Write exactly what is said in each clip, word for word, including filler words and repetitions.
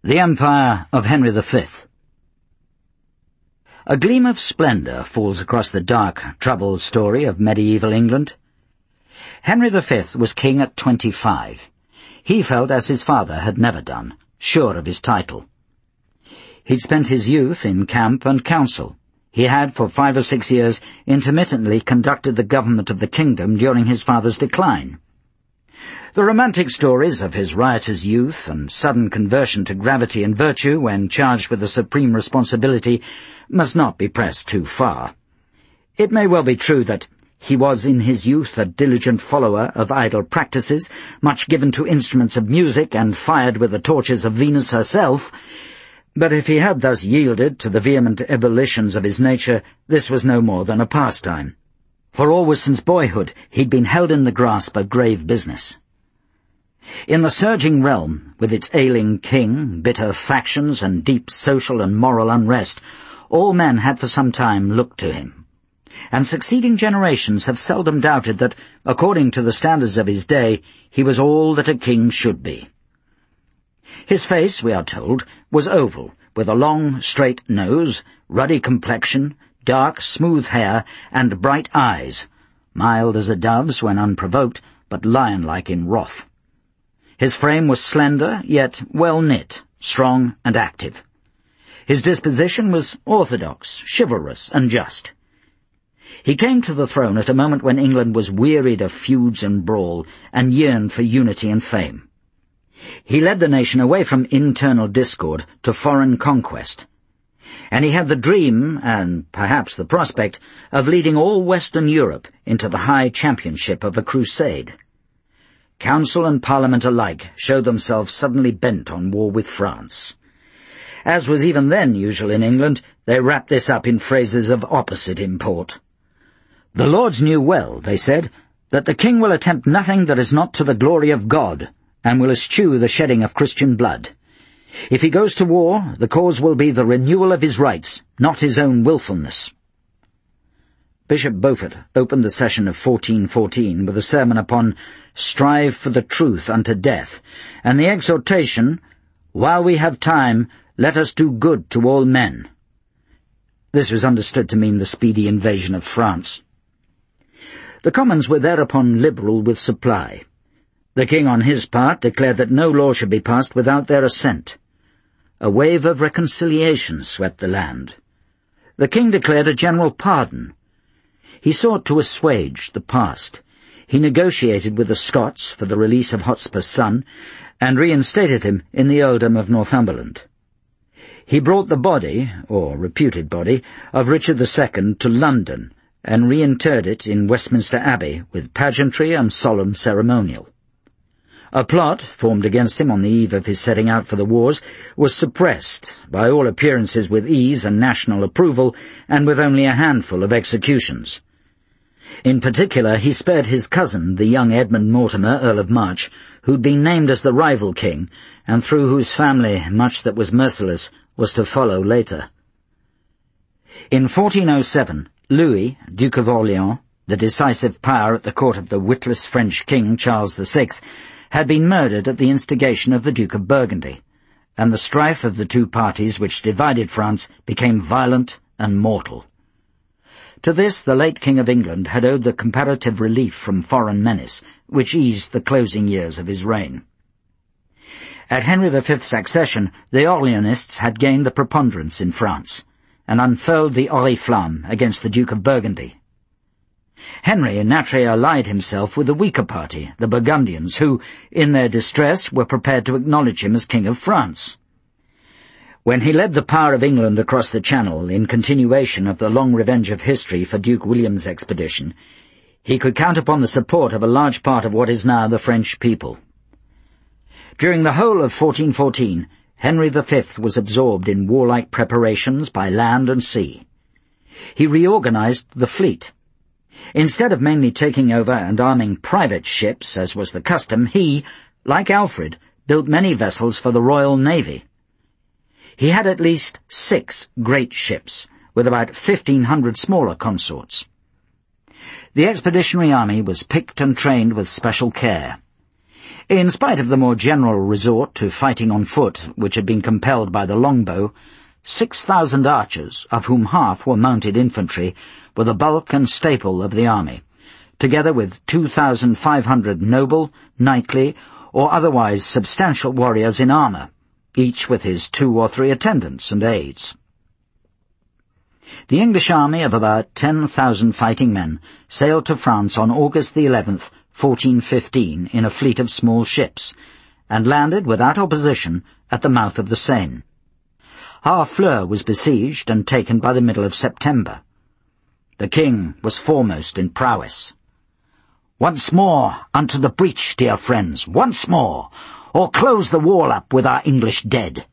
The Empire of Henry the Fifth. A gleam of splendour falls across the dark, troubled story of medieval England. Henry the Fifth was king at twenty-five. He felt as his father had never done, sure of his title. He'd spent his youth in camp and council. He had, for five or six years, intermittently conducted the government of the kingdom during his father's decline. The romantic stories of his riotous youth and sudden conversion to gravity and virtue when charged with the supreme responsibility must not be pressed too far. It may well be true that he was in his youth a diligent follower of idle practices, much given to instruments of music and fired with the torches of Venus herself, but if he had thus yielded to the vehement ebullitions of his nature, this was no more than a pastime. For always since boyhood he'd been held in the grasp of grave business. In the surging realm, with its ailing king, bitter factions, and deep social and moral unrest, all men had for some time looked to him. And succeeding generations have seldom doubted that, according to the standards of his day, he was all that a king should be. His face, we are told, was oval, with a long, straight nose, ruddy complexion, dark, smooth hair, and bright eyes, mild as a dove's when unprovoked, but lion-like in wrath. His frame was slender, yet well-knit, strong and active. His disposition was orthodox, chivalrous, and just. He came to the throne at a moment when England was wearied of feuds and brawl, and yearned for unity and fame. He led the nation away from internal discord to foreign conquest, and he had the dream, and perhaps the prospect, of leading all Western Europe into the high championship of a crusade. Council and Parliament alike showed themselves suddenly bent on war with France. As was even then usual in England, they wrapped this up in phrases of opposite import. The Lords knew well, they said, that the king will attempt nothing that is not to the glory of God, and will eschew the shedding of Christian blood. If he goes to war, the cause will be the renewal of his rights, not his own wilfulness. Bishop Beaufort opened the session of fourteen fourteen with a sermon upon "Strive for the truth unto death," and the exhortation, "While we have time, let us do good to all men." This was understood to mean the speedy invasion of France. The Commons were thereupon liberal with supply. The king, on his part, declared that no law should be passed without their assent. A wave of reconciliation swept the land. The king declared a general pardon. He sought to assuage the past. He negotiated with the Scots for the release of Hotspur's son, and reinstated him in the earldom of Northumberland. He brought the body, or reputed body, of Richard the Second to London, and reinterred it in Westminster Abbey with pageantry and solemn ceremonial. A plot, formed against him on the eve of his setting out for the wars, was suppressed, by all appearances with ease and national approval, and with only a handful of executions. In particular, he spared his cousin, the young Edmund Mortimer, Earl of March, who'd been named as the rival king, and through whose family much that was merciless was to follow later. In fourteen oh seven, Louis, Duke of Orleans, the decisive power at the court of the witless French king Charles the Sixth, had been murdered at the instigation of the Duke of Burgundy, and the strife of the two parties which divided France became violent and mortal. To this the late King of England had owed the comparative relief from foreign menace, which eased the closing years of his reign. At Henry the Fifth's accession, the Orleanists had gained the preponderance in France, and unfurled the Oriflamme against the Duke of Burgundy. Henry naturally allied himself with the weaker party, the Burgundians, who, in their distress, were prepared to acknowledge him as King of France. When he led the power of England across the Channel in continuation of the long revenge of history for Duke William's expedition, he could count upon the support of a large part of what is now the French people. During the whole of fourteen fourteen, Henry the Fifth was absorbed in warlike preparations by land and sea. He reorganized the fleet. Instead of mainly taking over and arming private ships, as was the custom, he, like Alfred, built many vessels for the Royal Navy. He had at least six great ships, with about fifteen hundred smaller consorts. The expeditionary army was picked and trained with special care. In spite of the more general resort to fighting on foot, which had been compelled by the longbow, six thousand archers, of whom half were mounted infantry, were the bulk and staple of the army, together with two thousand five hundred noble, knightly, or otherwise substantial warriors in armour, each with his two or three attendants and aides. The English army of about ten thousand fighting men sailed to France on August the eleventh, fourteen fifteen, in a fleet of small ships, and landed without opposition at the mouth of the Seine. Harfleur was besieged and taken by the middle of September. The king was foremost in prowess. "Once more unto the breach, dear friends, once more, or close the wall up with our English dead."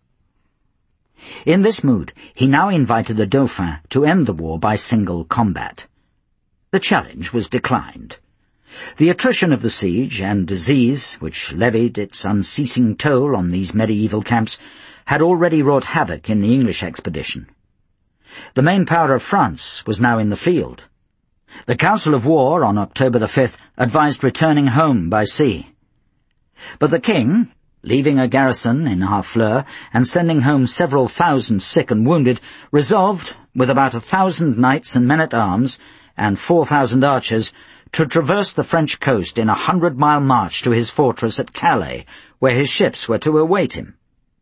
In this mood, he now invited the Dauphin to end the war by single combat. The challenge was declined. The attrition of the siege and disease, which levied its unceasing toll on these medieval camps, had already wrought havoc in the English expedition. The main power of France was now in the field. The Council of War on October the fifth advised returning home by sea. But the king, leaving a garrison in Harfleur and sending home several thousand sick and wounded, resolved, with about a thousand knights and men-at-arms and four thousand archers, to traverse the French coast in a hundred-mile march to his fortress at Calais, where his ships were to await him.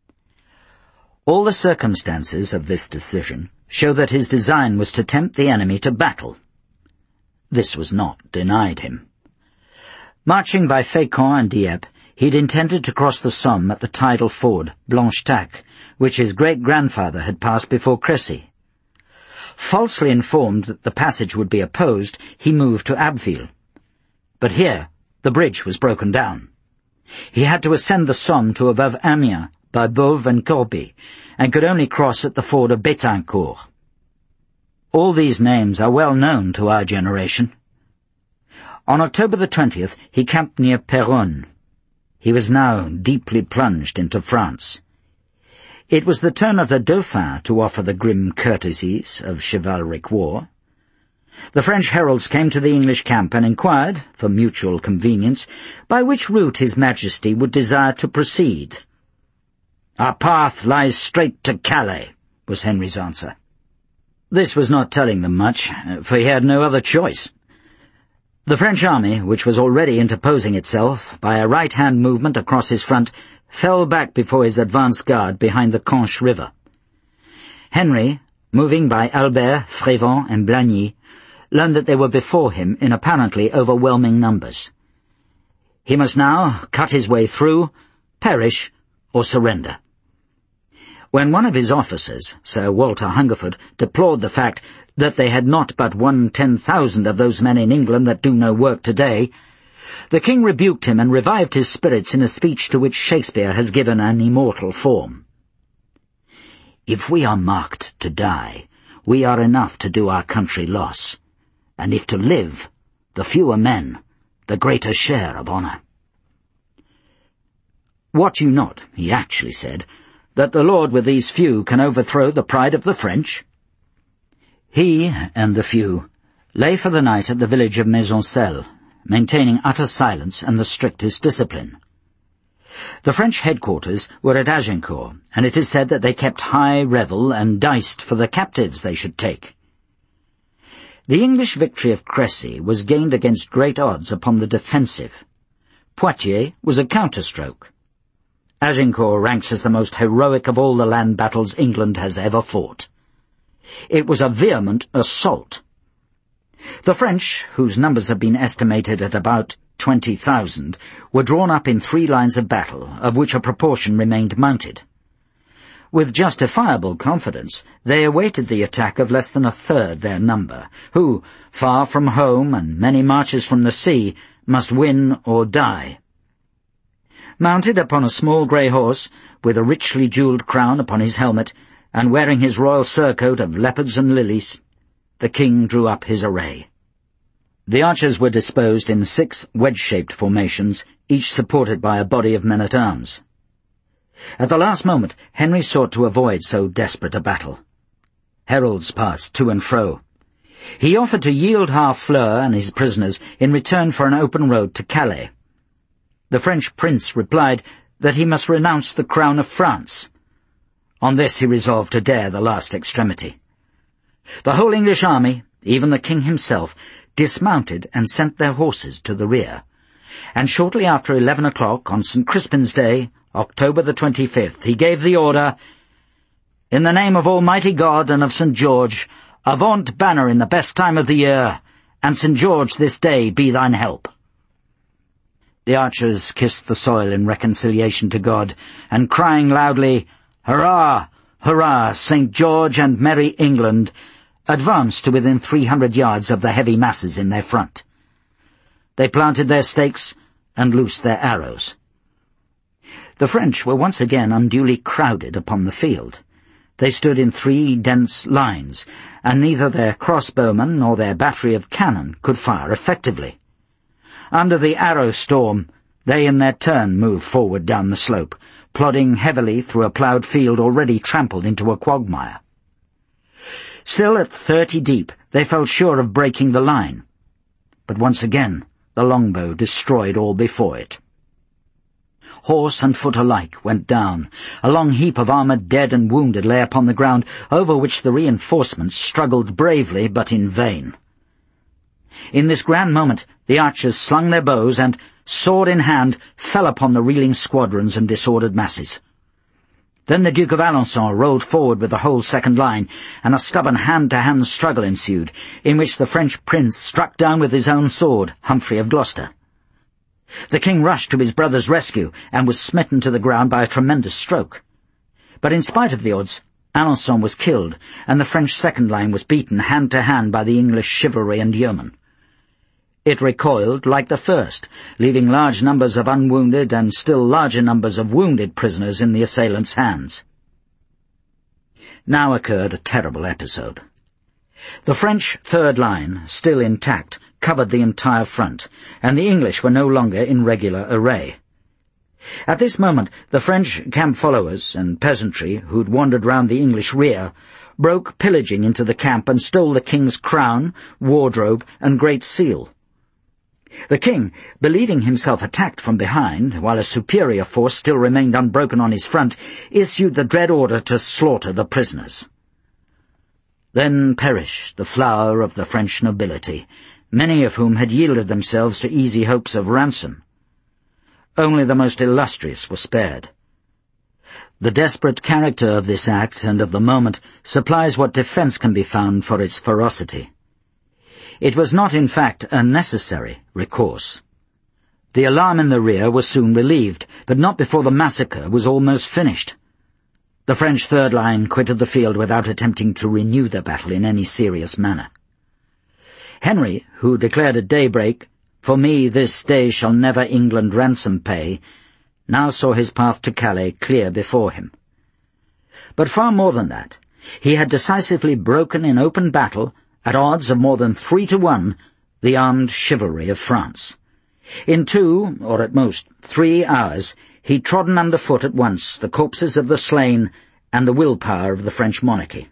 All the circumstances of this decision show that his design was to tempt the enemy to battle. This was not denied him. Marching by Fécamp and Dieppe, he'd intended to cross the Somme at the tidal ford, Blanchetaque, which his great-grandfather had passed before Crécy. Falsely informed that the passage would be opposed, he moved to Abbeville. But here the bridge was broken down. He had to ascend the Somme to above Amiens by Beauvais and Corbie, and could only cross at the ford of Betancourt. All these names are well known to our generation. On October the twentieth, he camped near Péronne. He was now deeply plunged into France. It was the turn of the Dauphin to offer the grim courtesies of chivalric war. The French heralds came to the English camp and inquired, for mutual convenience, by which route His Majesty would desire to proceed. "Our path lies straight to Calais," was Henry's answer. This was not telling them much, for he had no other choice. The French army, which was already interposing itself by a right-hand movement across his front, fell back before his advance guard behind the Canche River. Henry, moving by Albert, Frévent, and Blagny, learned that they were before him in apparently overwhelming numbers. He must now cut his way through, perish, or surrender. When one of his officers, Sir Walter Hungerford, deplored the fact that they had not but won ten thousand of those men in England that do no work today, the king rebuked him and revived his spirits in a speech to which Shakespeare has given an immortal form. "If we are marked to die, we are enough to do our country loss, and if to live, the fewer men, the greater share of honour." "Wot you not," he actually said, "that the Lord with these few can overthrow the pride of the French?" He and the few lay for the night at the village of Maisoncelles, maintaining utter silence and the strictest discipline. The French headquarters were at Agincourt, and it is said that they kept high revel and diced for the captives they should take. The English victory of Crécy was gained against great odds upon the defensive. Poitiers was a counterstroke. Agincourt ranks as the most heroic of all the land battles England has ever fought. It was a vehement assault. The French, whose numbers have been estimated at about twenty thousand, were drawn up in three lines of battle, of which a proportion remained mounted. With justifiable confidence, they awaited the attack of less than a third their number, who, far from home and many marches from the sea, must win or die. Mounted upon a small grey horse, with a richly jewelled crown upon his helmet, and wearing his royal surcoat of leopards and lilies, the king drew up his array. The archers were disposed in six wedge-shaped formations, each supported by a body of men-at-arms. At the last moment, Henry sought to avoid so desperate a battle. Heralds passed to and fro. He offered to yield Harfleur and his prisoners in return for an open road to Calais. The French prince replied that he must renounce the crown of France. On this he resolved to dare the last extremity. The whole English army, even the king himself, dismounted and sent their horses to the rear, and shortly after eleven o'clock on Saint Crispin's Day, October the twenty-fifth, he gave the order, "In the name of Almighty God and of Saint George, avaunt banner in the best time of the year, and Saint George this day be thine help." The archers kissed the soil in reconciliation to God, and crying loudly, "Hurrah! Hurrah! Saint George and merry England!" advanced to within three hundred yards of the heavy masses in their front. They planted their stakes and loosed their arrows. The French were once again unduly crowded upon the field. They stood in three dense lines, and neither their crossbowmen nor their battery of cannon could fire effectively. Under the arrow storm, they in their turn moved forward down the slope, plodding heavily through a ploughed field already trampled into a quagmire. Still at thirty deep, they felt sure of breaking the line. But once again, the longbow destroyed all before it. Horse and foot alike went down. A long heap of armoured dead and wounded lay upon the ground, over which the reinforcements struggled bravely, but in vain. In this grand moment, the archers slung their bows and, sword in hand, fell upon the reeling squadrons and disordered masses. Then the Duke of Alençon rolled forward with the whole second line, and a stubborn hand-to-hand struggle ensued, in which the French prince struck down with his own sword Humphrey of Gloucester. The king rushed to his brother's rescue, and was smitten to the ground by a tremendous stroke. But in spite of the odds, Alençon was killed, and the French second line was beaten hand-to-hand by the English chivalry and yeomen. It recoiled like the first, leaving large numbers of unwounded and still larger numbers of wounded prisoners in the assailants' hands. Now occurred a terrible episode. The French third line, still intact, covered the entire front, and the English were no longer in regular array. At this moment, the French camp-followers and peasantry, who'd wandered round the English rear, broke pillaging into the camp and stole the king's crown, wardrobe, and great seal. The king, believing himself attacked from behind, while a superior force still remained unbroken on his front, issued the dread order to slaughter the prisoners. Then perished the flower of the French nobility, many of whom had yielded themselves to easy hopes of ransom. Only the most illustrious were spared. The desperate character of this act and of the moment supplies what defence can be found for its ferocity. It was not, in fact, a necessary recourse. The alarm in the rear was soon relieved, but not before the massacre was almost finished. The French third line quitted the field without attempting to renew the battle in any serious manner. Henry, who declared at daybreak, "For me this day shall never England ransom pay," now saw his path to Calais clear before him. But far more than that, he had decisively broken in open battle, at odds of more than three to one, the armed chivalry of France. In two, or at most three hours, he trodden underfoot at once the corpses of the slain and the willpower of the French monarchy.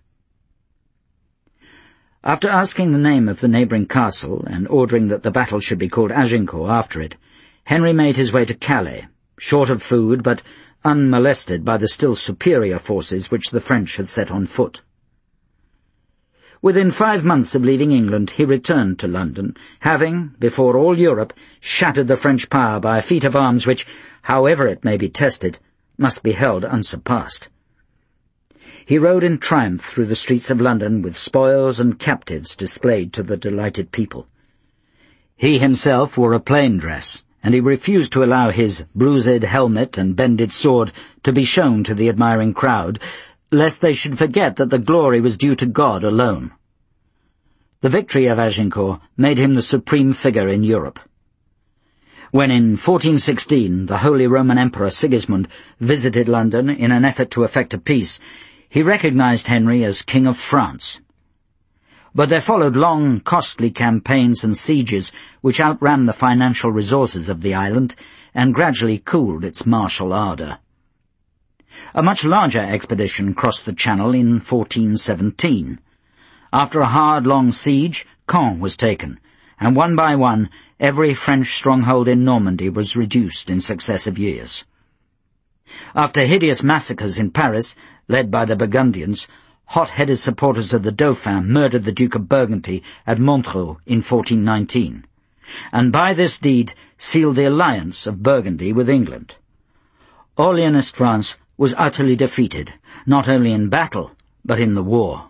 After asking the name of the neighbouring castle and ordering that the battle should be called Agincourt after it, Henry made his way to Calais, short of food but unmolested by the still superior forces which the French had set on foot. Within five months of leaving England, he returned to London, having, before all Europe, shattered the French power by a feat of arms which, however it may be tested, must be held unsurpassed. He rode in triumph through the streets of London with spoils and captives displayed to the delighted people. He himself wore a plain dress, and he refused to allow his bruised helmet and bended sword to be shown to the admiring crowd, lest they should forget that the glory was due to God alone. The victory of Agincourt made him the supreme figure in Europe. When in fourteen sixteen the Holy Roman Emperor Sigismund visited London in an effort to effect a peace, he recognized Henry as King of France. But there followed long, costly campaigns and sieges which outran the financial resources of the island and gradually cooled its martial ardour. A much larger expedition crossed the Channel in fourteen seventeen. After a hard, long siege, Caen was taken, and one by one every French stronghold in Normandy was reduced in successive years. After hideous massacres in Paris, led by the Burgundians, hot-headed supporters of the Dauphin murdered the Duke of Burgundy at Montreux in fourteen nineteen, and by this deed sealed the alliance of Burgundy with England. Orleanist France was utterly defeated, not only in battle, but in the war.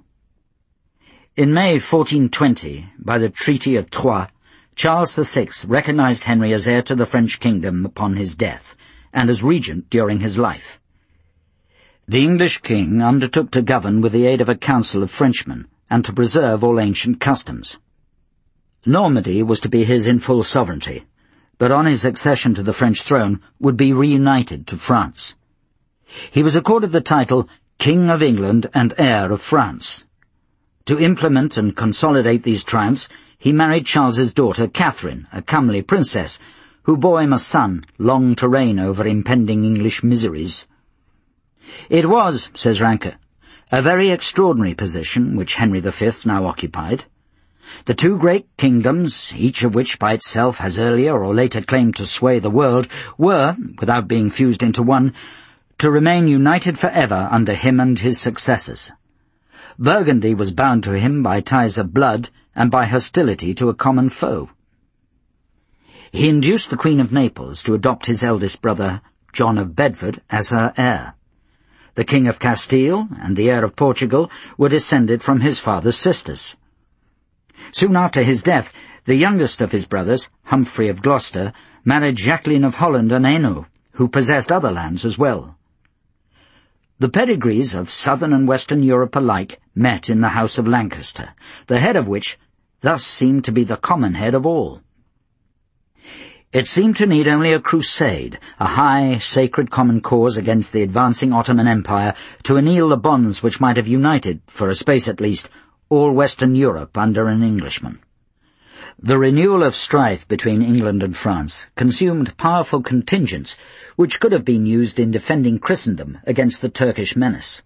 In May fourteen twenty, by the Treaty of Troyes, Charles the Sixth recognized Henry as heir to the French kingdom upon his death, and as regent during his life. The English king undertook to govern with the aid of a council of Frenchmen, and to preserve all ancient customs. Normandy was to be his in full sovereignty, but on his accession to the French throne would be reunited to France. He was accorded the title King of England and Heir of France. To implement and consolidate these triumphs, he married Charles's daughter Catherine, a comely princess, who bore him a son, long to reign over impending English miseries. It was, says Ranke, a very extraordinary position which Henry the Fifth now occupied. The two great kingdoms, each of which by itself has earlier or later claimed to sway the world, were, without being fused into one, to remain united forever under him and his successors. Burgundy was bound to him by ties of blood and by hostility to a common foe. He induced the Queen of Naples to adopt his eldest brother, John of Bedford, as her heir. The King of Castile and the heir of Portugal were descended from his father's sisters. Soon after his death, the youngest of his brothers, Humphrey of Gloucester, married Jacqueline of Holland and Hainaut, who possessed other lands as well. The pedigrees of southern and western Europe alike met in the House of Lancaster, the head of which thus seemed to be the common head of all. It seemed to need only a crusade, a high, sacred common cause against the advancing Ottoman Empire, to anneal the bonds which might have united, for a space at least, all Western Europe under an Englishman. The renewal of strife between England and France consumed powerful contingents which could have been used in defending Christendom against the Turkish menace.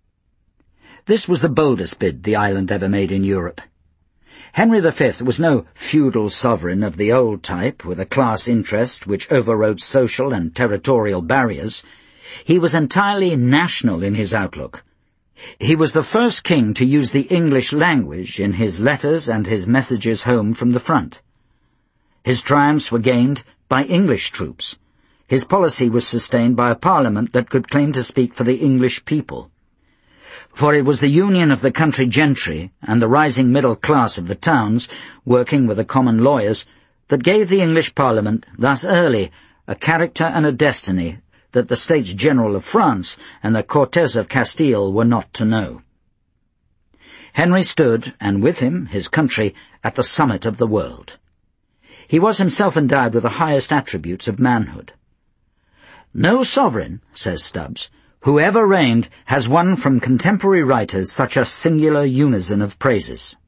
This was the boldest bid the island ever made in Europe. Henry the Fifth was no feudal sovereign of the old type with a class interest which overrode social and territorial barriers. He was entirely national in his outlook. He was the first king to use the English language in his letters and his messages home from the front. His triumphs were gained by English troops. His policy was sustained by a parliament that could claim to speak for the English people. For it was the union of the country gentry and the rising middle class of the towns, working with the common lawyers, that gave the English Parliament, thus early, a character and a destiny that the States General of France and the Cortes of Castile were not to know. Henry stood, and with him his country, at the summit of the world. He was himself endowed with the highest attributes of manhood. No sovereign, says Stubbs, who ever reigned has won from contemporary writers such a singular unison of praises.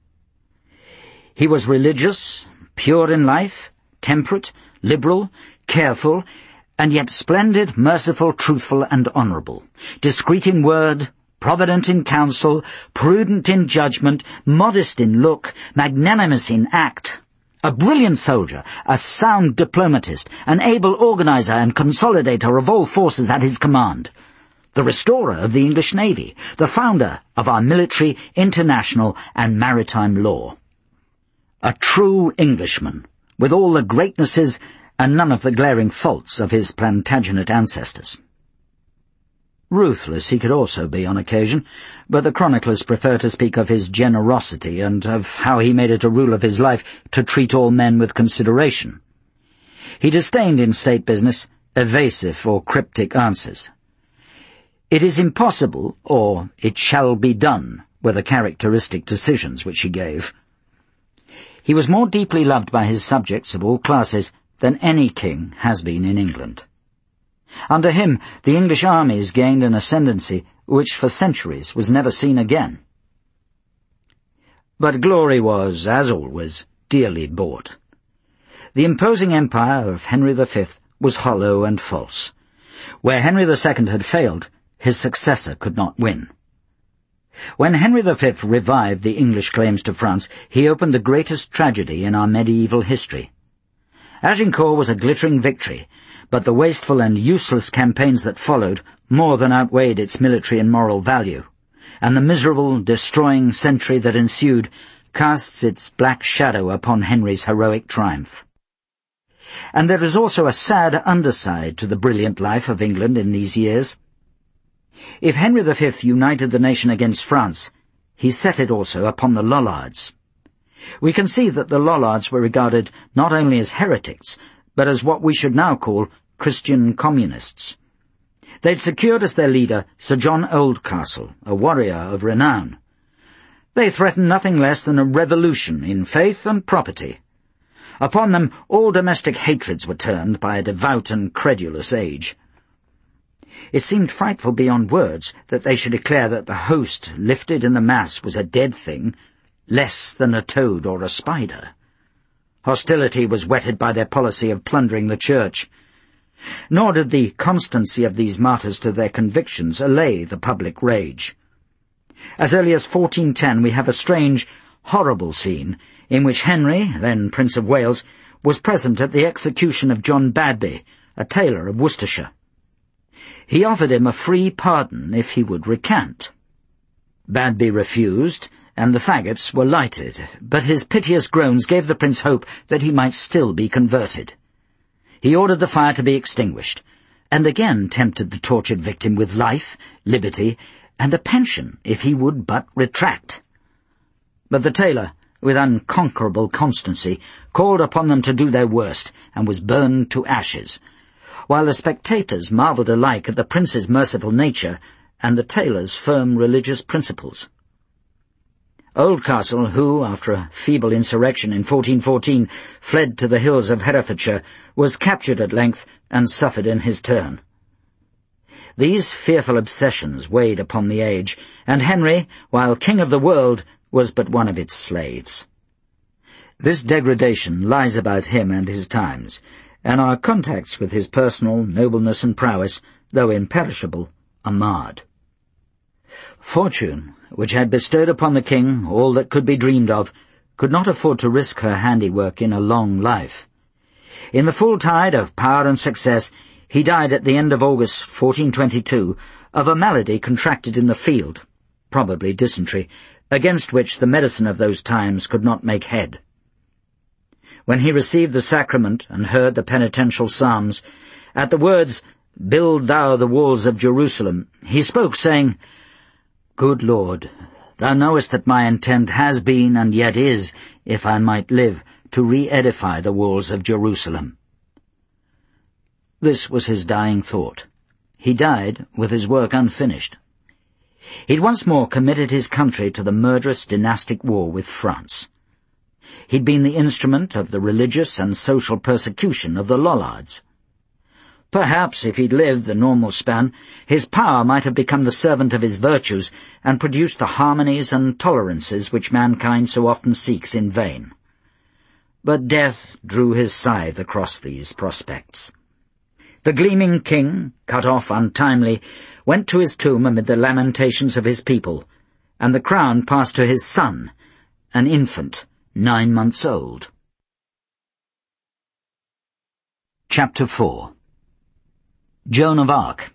He was religious, pure in life, temperate, liberal, careful, and yet splendid, merciful, truthful, and honourable, discreet in word, provident in counsel, prudent in judgment, modest in look, magnanimous in act, a brilliant soldier, a sound diplomatist, an able organizer and consolidator of all forces at his command, the restorer of the English navy, the founder of our military, international, and maritime law. A true Englishman, with all the greatnesses and none of the glaring faults of his Plantagenet ancestors. Ruthless he could also be on occasion, but the chroniclers prefer to speak of his generosity and of how he made it a rule of his life to treat all men with consideration. He disdained in state business evasive or cryptic answers. It is impossible, or it shall be done, were the characteristic decisions which he gave. He was more deeply loved by his subjects of all classes than any king has been in England. Under him, the English armies gained an ascendancy which for centuries was never seen again. But glory was, as always, dearly bought. The imposing empire of Henry the Fifth was hollow and false. Where Henry the Second had failed, his successor could not win. When Henry the Fifth revived the English claims to France, he opened the greatest tragedy in our medieval history. Agincourt was a glittering victory, but the wasteful and useless campaigns that followed more than outweighed its military and moral value, and the miserable, destroying century that ensued casts its black shadow upon Henry's heroic triumph. And there is also a sad underside to the brilliant life of England in these years. If Henry the Fifth united the nation against France, he set it also upon the Lollards. We can see that the Lollards were regarded not only as heretics, but as what we should now call Christian communists. They'd secured as their leader Sir John Oldcastle, a warrior of renown. They threatened nothing less than a revolution in faith and property. Upon them all domestic hatreds were turned by a devout and credulous age. It seemed frightful beyond words that they should declare that the host lifted in the mass was a dead thing, less than a toad or a spider. Hostility was whetted by their policy of plundering the church. Nor did the constancy of these martyrs to their convictions allay the public rage. As early as fourteen ten we have a strange, horrible scene in which Henry, then Prince of Wales, was present at the execution of John Badby, a tailor of Worcestershire. He offered him a free pardon if he would recant. Badby refused, and the faggots were lighted, but his piteous groans gave the prince hope that he might still be converted. He ordered the fire to be extinguished, and again tempted the tortured victim with life, liberty, and a pension if he would but retract. But the tailor, with unconquerable constancy, called upon them to do their worst, and was burned to ashes, while the spectators marvelled alike at the prince's merciful nature and the tailor's firm religious principles. Oldcastle, who, after a feeble insurrection in fourteen fourteen, fled to the hills of Herefordshire, was captured at length and suffered in his turn. These fearful obsessions weighed upon the age, and Henry, while king of the world, was but one of its slaves. This degradation lies about him and his times, and our contacts with his personal nobleness and prowess, though imperishable, are marred. Fortune, which had bestowed upon the king all that could be dreamed of, could not afford to risk her handiwork in a long life. In the full tide of power and success, he died at the end of August fourteen twenty-two of a malady contracted in the field, probably dysentery, against which the medicine of those times could not make head. When he received the sacrament and heard the penitential psalms, at the words, "Build thou the walls of Jerusalem," he spoke, saying, "Good Lord, thou knowest that my intent has been and yet is, if I might live, to re-edify the walls of Jerusalem." This was his dying thought. He died with his work unfinished. He'd once more committed his country to the murderous dynastic war with France. He'd been the instrument of the religious and social persecution of the Lollards. Perhaps, if he'd lived the normal span, his power might have become the servant of his virtues and produced the harmonies and tolerances which mankind so often seeks in vain. But death drew his scythe across these prospects. The gleaming king, cut off untimely, went to his tomb amid the lamentations of his people, and the crown passed to his son, an infant, nine months old. Chapter four. Joan of Arc.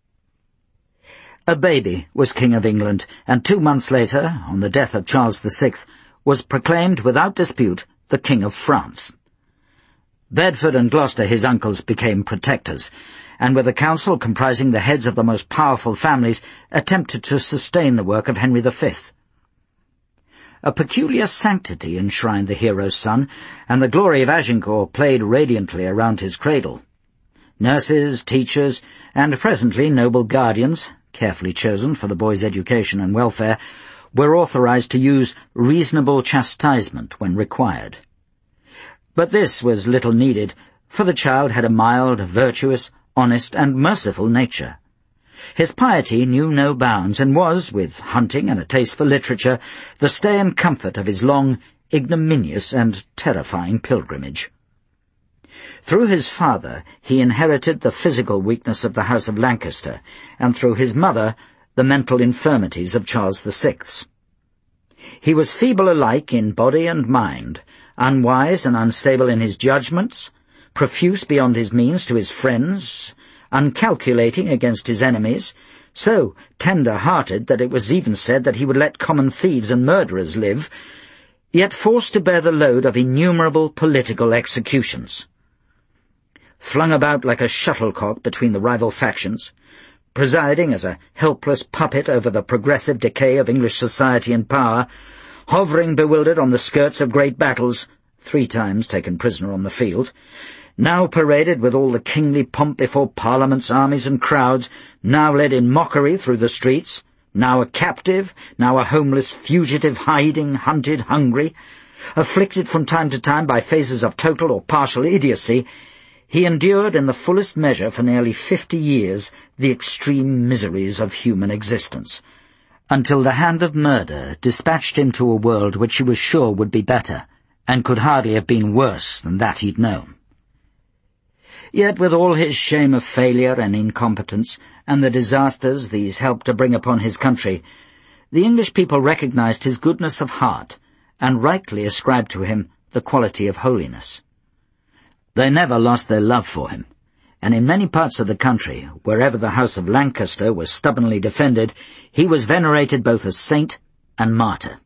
A baby was King of England, and two months later, on the death of Charles the Sixth, was proclaimed without dispute the King of France. Bedford and Gloucester, his uncles, became protectors, and with a council comprising the heads of the most powerful families, attempted to sustain the work of Henry the Fifth. A peculiar sanctity enshrined the hero's son, and the glory of Agincourt played radiantly around his cradle. Nurses, teachers, and presently noble guardians, carefully chosen for the boy's education and welfare, were authorized to use reasonable chastisement when required. But this was little needed, for the child had a mild, virtuous, honest, and merciful nature. His piety knew no bounds, and was, with hunting and a taste for literature, the stay and comfort of his long, ignominious, and terrifying pilgrimage. Through his father he inherited the physical weakness of the House of Lancaster, and through his mother the mental infirmities of Charles the Sixth. He was feeble alike in body and mind, unwise and unstable in his judgments, profuse beyond his means to his friends, uncalculating against his enemies, so tender-hearted that it was even said that he would let common thieves and murderers live, yet forced to bear the load of innumerable political executions. Flung about like a shuttlecock between the rival factions, presiding as a helpless puppet over the progressive decay of English society and power, hovering bewildered on the skirts of great battles, three times taken prisoner on the field, now paraded with all the kingly pomp before parliaments, armies, and crowds, now led in mockery through the streets, now a captive, now a homeless fugitive hiding, hunted, hungry, afflicted from time to time by phases of total or partial idiocy, he endured in the fullest measure for nearly fifty years the extreme miseries of human existence, until the hand of murder dispatched him to a world which he was sure would be better, and could hardly have been worse than that he'd known. Yet with all his shame of failure and incompetence, and the disasters these helped to bring upon his country, the English people recognized his goodness of heart, and rightly ascribed to him the quality of holiness. They never lost their love for him, and in many parts of the country, wherever the House of Lancaster was stubbornly defended, he was venerated both as saint and martyr.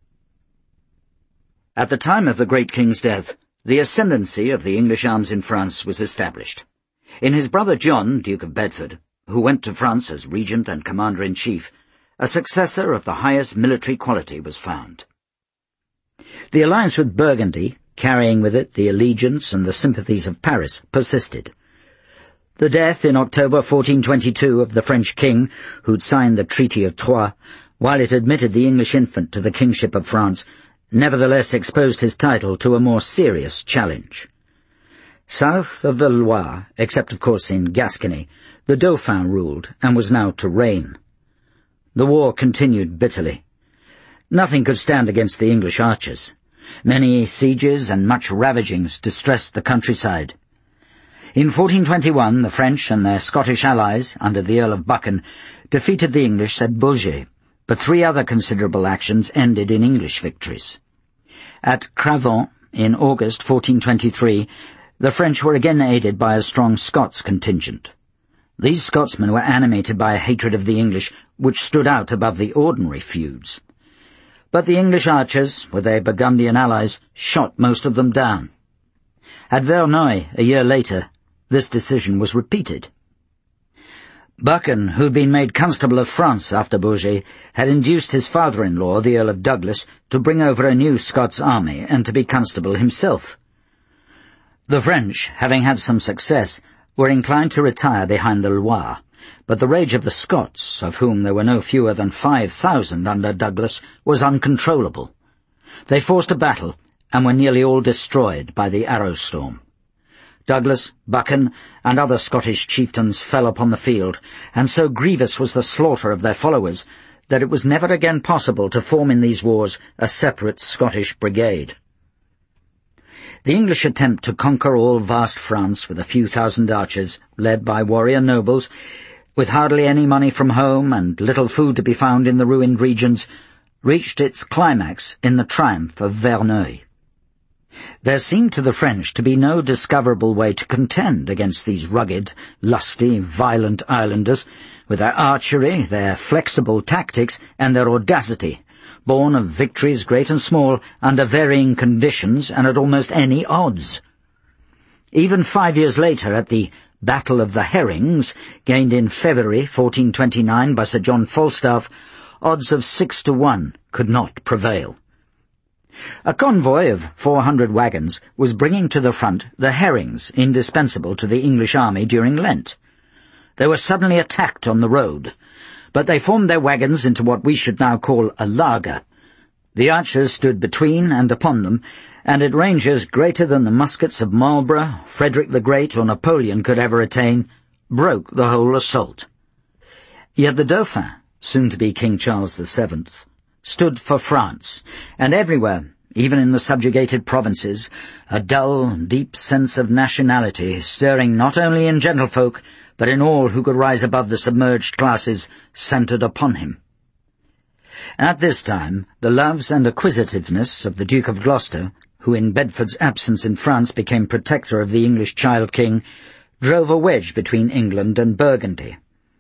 At the time of the great king's death, the ascendancy of the English arms in France was established. In his brother John, Duke of Bedford, who went to France as regent and commander-in-chief, a successor of the highest military quality was found. The alliance with Burgundy, carrying with it the allegiance and the sympathies of Paris, persisted. The death in October fourteen twenty-two of the French king, who'd signed the Treaty of Troyes, while it admitted the English infant to the kingship of France, nevertheless exposed his title to a more serious challenge. South of the Loire, except of course in Gascony, the Dauphin ruled and was now to reign. The war continued bitterly. Nothing could stand against the English archers. Many sieges and much ravagings distressed the countryside. In fourteen twenty-one, the French and their Scottish allies, under the Earl of Buchan, defeated the English at Baugé, but three other considerable actions ended in English victories. At Cravant, in August fourteen twenty-three, the French were again aided by a strong Scots contingent. These Scotsmen were animated by a hatred of the English, which stood out above the ordinary feuds. But the English archers, with their Burgundian allies, shot most of them down. At Verneuil, a year later, this decision was repeated. Buchan, who had been made Constable of France after Baugé, had induced his father-in-law, the Earl of Douglas, to bring over a new Scots army and to be Constable himself. The French, having had some success, were inclined to retire behind the Loire, but the rage of the Scots, of whom there were no fewer than five thousand under Douglas, was uncontrollable. They forced a battle, and were nearly all destroyed by the arrow storm. Douglas, Buchan, and other Scottish chieftains fell upon the field, and so grievous was the slaughter of their followers that it was never again possible to form in these wars a separate Scottish brigade. The English attempt to conquer all vast France with a few thousand archers, led by warrior nobles, with hardly any money from home and little food to be found in the ruined regions, reached its climax in the triumph of Verneuil. There seemed to the French to be no discoverable way to contend against these rugged, lusty, violent islanders, with their archery, their flexible tactics, and their audacity, born of victories great and small, under varying conditions and at almost any odds. Even five years later, at the Battle of the Herrings, gained in February fourteen twenty-nine by Sir John Falstaff, odds of six to one could not prevail. A convoy of four hundred wagons was bringing to the front the herrings indispensable to the English army during Lent. They were suddenly attacked on the road, but they formed their wagons into what we should now call a laager. The archers stood between and upon them, and at ranges greater than the muskets of Marlborough, Frederick the Great, or Napoleon could ever attain, broke the whole assault. Yet the Dauphin, soon to be King Charles the Seventh, stood for France, and everywhere, even in the subjugated provinces, a dull, deep sense of nationality stirring not only in gentlefolk, but in all who could rise above the submerged classes centred upon him. At this time, the loves and acquisitiveness of the Duke of Gloucester, who in Bedford's absence in France became protector of the English child king, drove a wedge between England and Burgundy.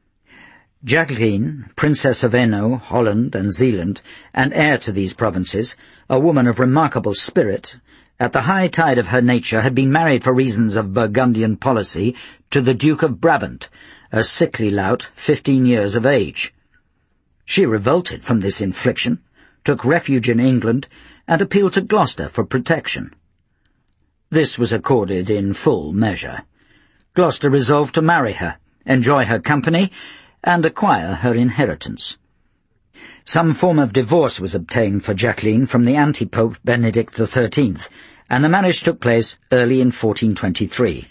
Jacqueline, Princess of Hainaut, Holland and Zealand, and heir to these provinces, a woman of remarkable spirit, at the high tide of her nature had been married for reasons of Burgundian policy to the Duke of Brabant, a sickly lout fifteen years of age. She revolted from this infliction, took refuge in England, and appealed to Gloucester for protection. This was accorded in full measure. Gloucester resolved to marry her, enjoy her company, and acquire her inheritance. Some form of divorce was obtained for Jacqueline from the anti-pope Benedict the thirteenth, and the marriage took place early in fourteen twenty-three.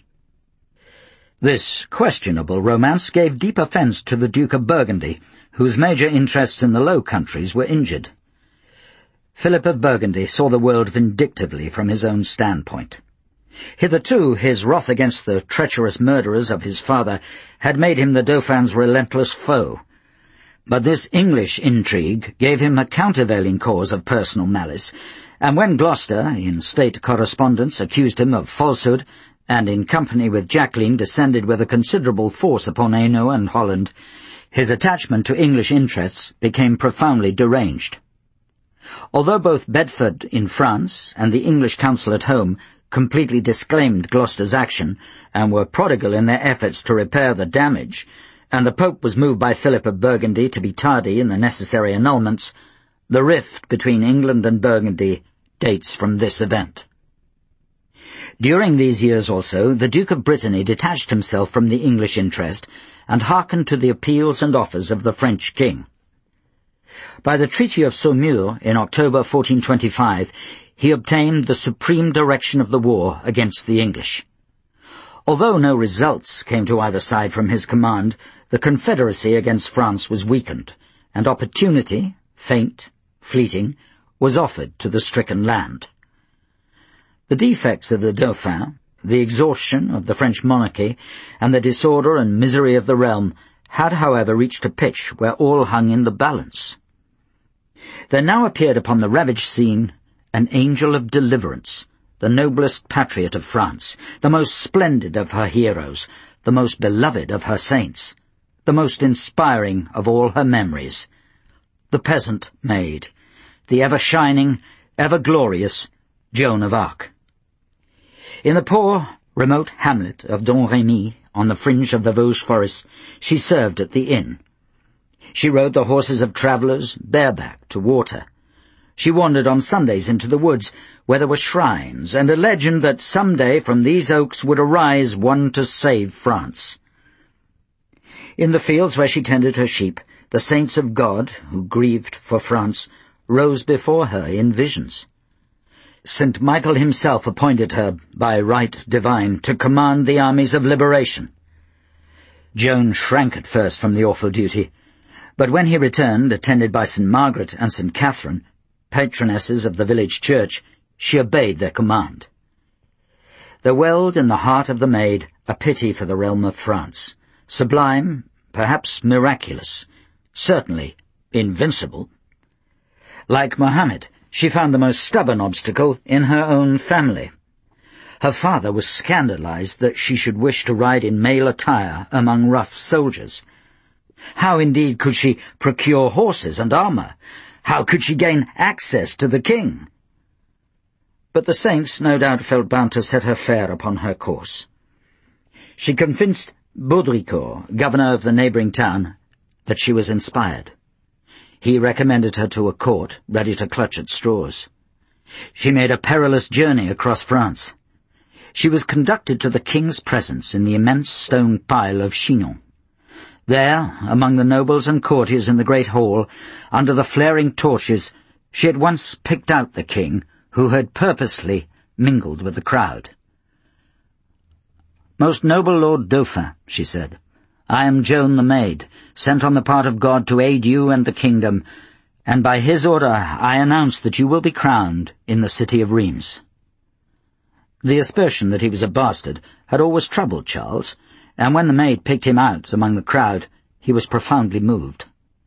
This questionable romance gave deep offence to the Duke of Burgundy, whose major interests in the Low Countries were injured. Philip of Burgundy saw the world vindictively from his own standpoint. Hitherto his wrath against the treacherous murderers of his father had made him the Dauphin's relentless foe. But this English intrigue gave him a countervailing cause of personal malice, and when Gloucester, in state correspondence, accused him of falsehood, and in company with Jacqueline descended with a considerable force upon Hainaut and Holland, his attachment to English interests became profoundly deranged. Although both Bedford in France and the English council at home completely disclaimed Gloucester's action and were prodigal in their efforts to repair the damage, and the Pope was moved by Philip of Burgundy to be tardy in the necessary annulments, the rift between England and Burgundy dates from this event. During these years also, the Duke of Brittany detached himself from the English interest and hearkened to the appeals and offers of the French king. By the Treaty of Saumur in October fourteen twenty-five, he obtained the supreme direction of the war against the English. Although no results came to either side from his command, the confederacy against France was weakened, and opportunity, faint, fleeting, was offered to the stricken land. The defects of the Dauphin, the exhaustion of the French monarchy, and the disorder and misery of the realm had, however, reached a pitch where all hung in the balance. There now appeared upon the ravaged scene an angel of deliverance, the noblest patriot of France, the most splendid of her heroes, the most beloved of her saints, the most inspiring of all her memories, the peasant maid, the ever-shining, ever-glorious Joan of Arc. In the poor, remote hamlet of Domremy, on the fringe of the Vosges forest, she served at the inn. She rode the horses of travellers bareback to water. She wandered on Sundays into the woods, where there were shrines, and a legend that some day from these oaks would arise one to save France. In the fields where she tended her sheep, the saints of God, who grieved for France, rose before her in visions. Saint Michael himself appointed her, by right divine, to command the armies of liberation. Joan shrank at first from the awful duty, but when he returned, attended by Saint Margaret and Saint Catherine, patronesses of the village church, she obeyed their command. There welled in the heart of the maid a pity for the realm of France, sublime, perhaps miraculous, certainly invincible. Like Mohammed, she found the most stubborn obstacle in her own family. Her father was scandalized that she should wish to ride in male attire among rough soldiers. How indeed could she procure horses and armour? How could she gain access to the king? But the saints no doubt felt bound to set her fair upon her course. She convinced Baudricourt, governor of the neighbouring town, that she was inspired. He recommended her to a court ready to clutch at straws. She made a perilous journey across France. She was conducted to the king's presence in the immense stone pile of Chinon. There, among the nobles and courtiers in the great hall, under the flaring torches, she at once picked out the king, who had purposely mingled with the crowd. "Most noble Lord Dauphin," she said, "I am Joan the Maid, sent on the part of God to aid you and the kingdom, and by his order I announce that you will be crowned in the city of Rheims." The aspersion that he was a bastard had always troubled Charles, and when the maid picked him out among the crowd, he was profoundly moved.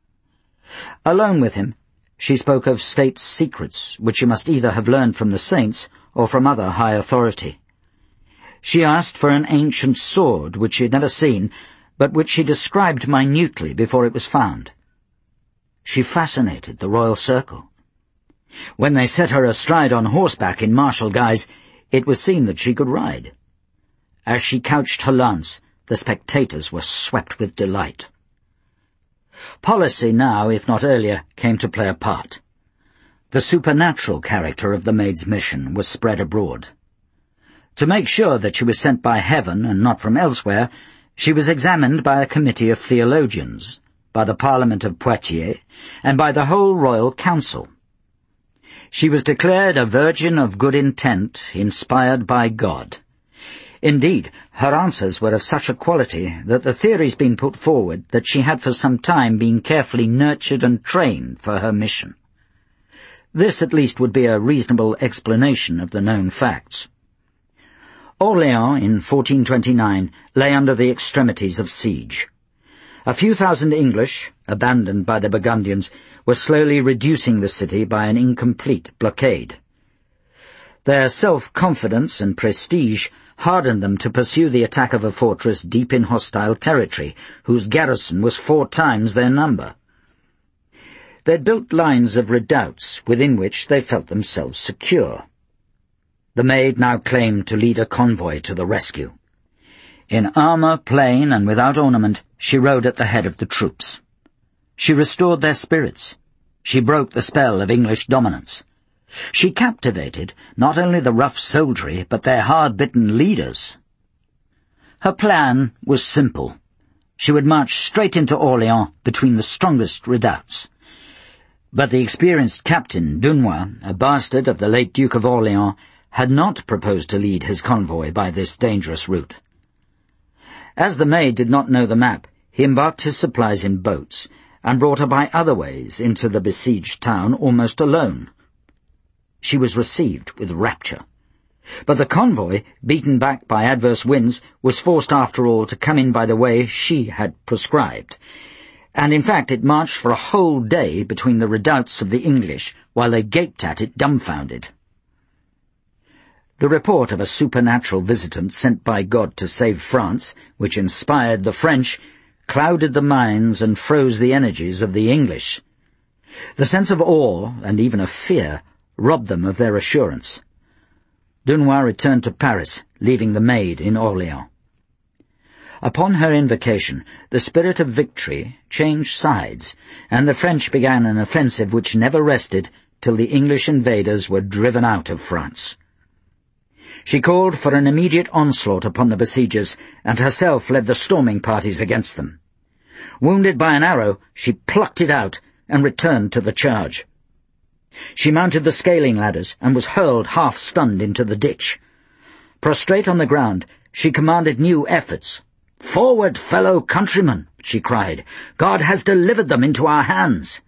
Alone with him, she spoke of state secrets which she must either have learned from the saints or from other high authority. She asked for an ancient sword which she had never seen, but which she described minutely before it was found. She fascinated the royal circle. When they set her astride on horseback in martial guise, it was seen that she could ride. As she couched her lance, the spectators were swept with delight. Policy now, if not earlier, came to play a part. The supernatural character of the maid's mission was spread abroad. To make sure that she was sent by heaven and not from elsewhere, she was examined by a committee of theologians, by the Parliament of Poitiers, and by the whole royal council. She was declared a virgin of good intent, inspired by God. Indeed, her answers were of such a quality that the theory's been put forward that she had for some time been carefully nurtured and trained for her mission. This at least would be a reasonable explanation of the known facts. Orléans in fourteen twenty-nine lay under the extremities of siege. A few thousand English, abandoned by the Burgundians, were slowly reducing the city by an incomplete blockade. Their self-confidence and prestige hardened them to pursue the attack of a fortress deep in hostile territory, whose garrison was four times their number. They'd built lines of redoubts within which they felt themselves secure. The maid now claimed to lead a convoy to the rescue. In armour, plain, and without ornament, she rode at the head of the troops. She restored their spirits. She broke the spell of English dominance. She captivated not only the rough soldiery, but their hard-bitten leaders. Her plan was simple. She would march straight into Orléans between the strongest redoubts. But the experienced captain, Dunois, a bastard of the late Duke of Orléans, had not proposed to lead his convoy by this dangerous route. As the maid did not know the map, he embarked his supplies in boats, and brought her by other ways into the besieged town almost alone. She was received with rapture. But the convoy, beaten back by adverse winds, was forced after all to come in by the way she had prescribed, and in fact it marched for a whole day between the redoubts of the English, while they gaped at it dumbfounded. The report of a supernatural visitant sent by God to save France, which inspired the French, clouded the minds and froze the energies of the English. The sense of awe, and even of fear, robbed them of their assurance. Dunois returned to Paris, leaving the maid in Orléans. Upon her invocation, the spirit of victory changed sides, and the French began an offensive which never rested till the English invaders were driven out of France. She called for an immediate onslaught upon the besiegers, and herself led the storming parties against them. Wounded by an arrow, she plucked it out and returned to the charge. She mounted the scaling ladders and was hurled half-stunned into the ditch. Prostrate on the ground, she commanded new efforts. "Forward, fellow countrymen!" she cried. "God has delivered them into our hands."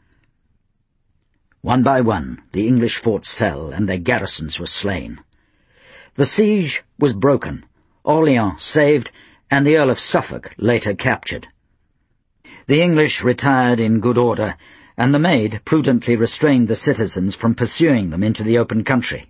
One by one, the English forts fell and their garrisons were slain. The siege was broken, Orléans saved, and the Earl of Suffolk later captured. The English retired in good order, and the maid prudently restrained the citizens from pursuing them into the open country.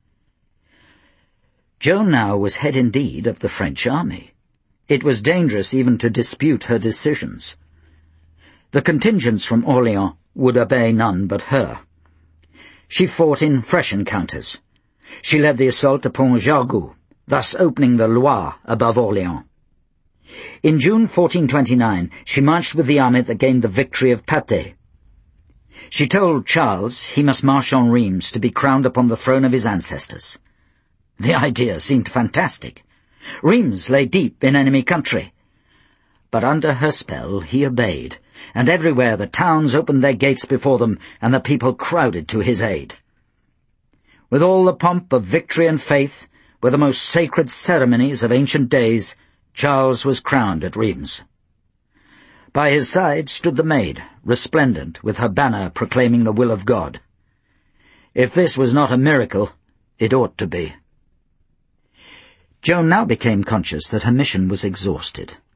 Joan now was head indeed of the French army. It was dangerous even to dispute her decisions. The contingents from Orléans would obey none but her. She fought in fresh encounters. She led the assault upon Jargeau, thus opening the Loire above Orléans. In June fourteen twenty-nine, she marched with the army that gained the victory of Patay. She told Charles he must march on Reims to be crowned upon the throne of his ancestors. The idea seemed fantastic. Reims lay deep in enemy country. But under her spell he obeyed, and everywhere the towns opened their gates before them, and the people crowded to his aid. With all the pomp of victory and faith, with the most sacred ceremonies of ancient days, Charles was crowned at Reims. By his side stood the maid, resplendent, with her banner proclaiming the will of God. If this was not a miracle, it ought to be. Joan now became conscious that her mission was exhausted.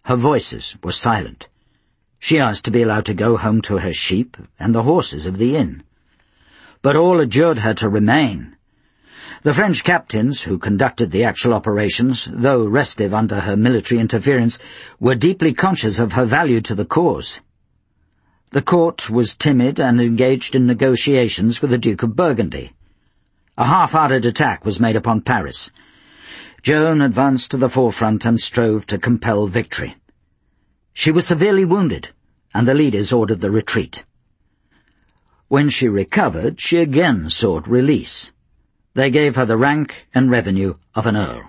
Her voices were silent. She asked to be allowed to go home to her sheep and the horses of the inn. But all adjured her to remain. The French captains who conducted the actual operations, though restive under her military interference, were deeply conscious of her value to the cause. The court was timid and engaged in negotiations with the Duke of Burgundy. A half-hearted attack was made upon Paris. Joan advanced to the forefront and strove to compel victory. She was severely wounded, and the leaders ordered the retreat. When she recovered, she again sought release. They gave her the rank and revenue of an earl.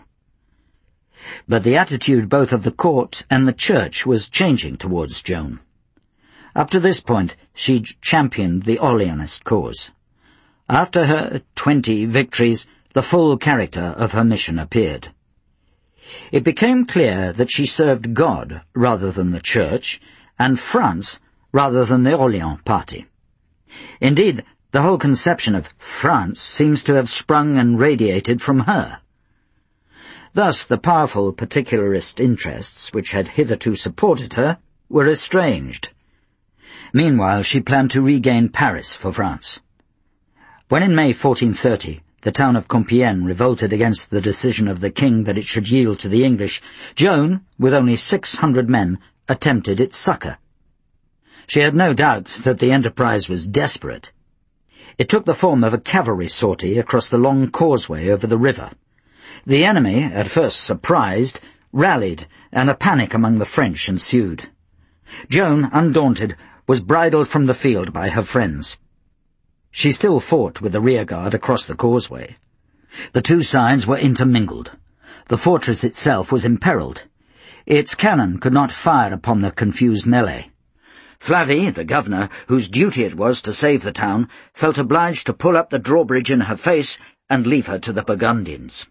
But the attitude both of the court and the church was changing towards Joan. Up to this point, she championed the Orleanist cause. After her twenty victories, the full character of her mission appeared. It became clear that she served God rather than the Church, and France rather than the Orleans party. Indeed, the whole conception of France seems to have sprung and radiated from her. Thus the powerful particularist interests which had hitherto supported her were estranged. Meanwhile, she planned to regain Paris for France. When in May fourteen thirty the town of Compiègne revolted against the decision of the king that it should yield to the English, Joan, with only six hundred men, attempted its succour. She had no doubt that the enterprise was desperate. It took the form of a cavalry sortie across the long causeway over the river. The enemy, at first surprised, rallied, and a panic among the French ensued. Joan, undaunted, was bridled from the field by her friends. She still fought with the rearguard across the causeway. The two sides were intermingled. The fortress itself was imperilled. Its cannon could not fire upon the confused melee. Flavie, the governor, whose duty it was to save the town, felt obliged to pull up the drawbridge in her face and leave her to the Burgundians.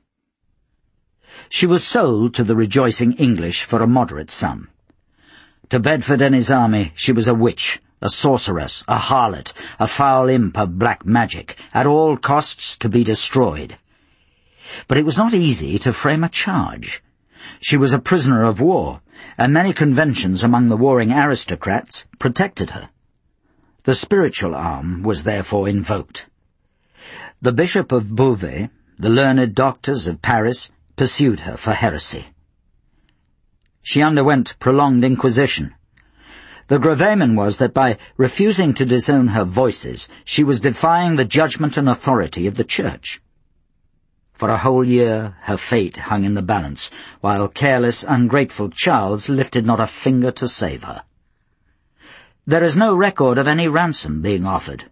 She was sold to the rejoicing English for a moderate sum. To Bedford and his army she was a witch, a sorceress, a harlot, a foul imp of black magic, at all costs to be destroyed. But it was not easy to frame a charge. She was a prisoner of war, and many conventions among the warring aristocrats protected her. The spiritual arm was therefore invoked. The Bishop of Beauvais, the learned doctors of Paris, pursued her for heresy. She underwent prolonged inquisition. The gravamen was that by refusing to disown her voices, she was defying the judgment and authority of the Church. For a whole year her fate hung in the balance, while careless, ungrateful Charles lifted not a finger to save her. There is no record of any ransom being offered.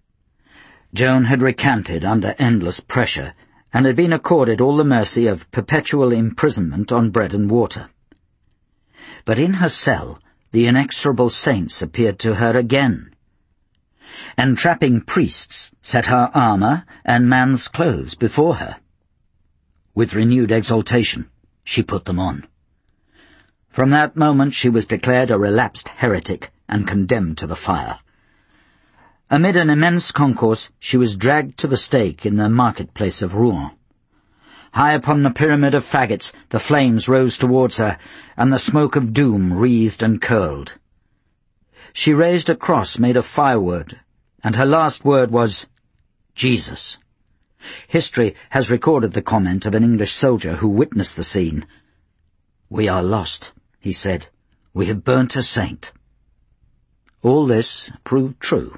Joan had recanted under endless pressure, and had been accorded all the mercy of perpetual imprisonment on bread and water. But in her cell the inexorable saints appeared to her again. Entrapping priests set her armour and man's clothes before her. With renewed exultation she put them on. From that moment she was declared a relapsed heretic and condemned to the fire. Amid an immense concourse she was dragged to the stake in the marketplace of Rouen. High upon the pyramid of faggots the flames rose towards her, and the smoke of doom wreathed and curled. She raised a cross made of firewood, and her last word was, "Jesus." History has recorded the comment of an English soldier who witnessed the scene. "We are lost," he said. "We have burnt a saint." All this proved true.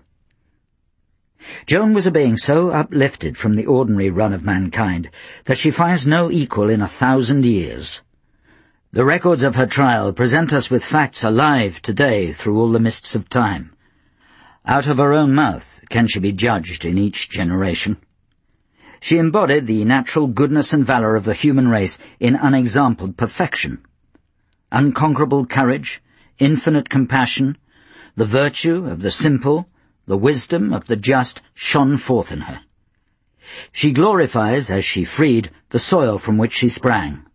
Joan was a being so uplifted from the ordinary run of mankind that she finds no equal in a thousand years. The records of her trial present us with facts alive today through all the mists of time. Out of her own mouth can she be judged in each generation. She embodied the natural goodness and valour of the human race in unexampled perfection. Unconquerable courage, infinite compassion, the virtue of the simple, the wisdom of the just shone forth in her. She glorifies, as she freed, the soil from which she sprang.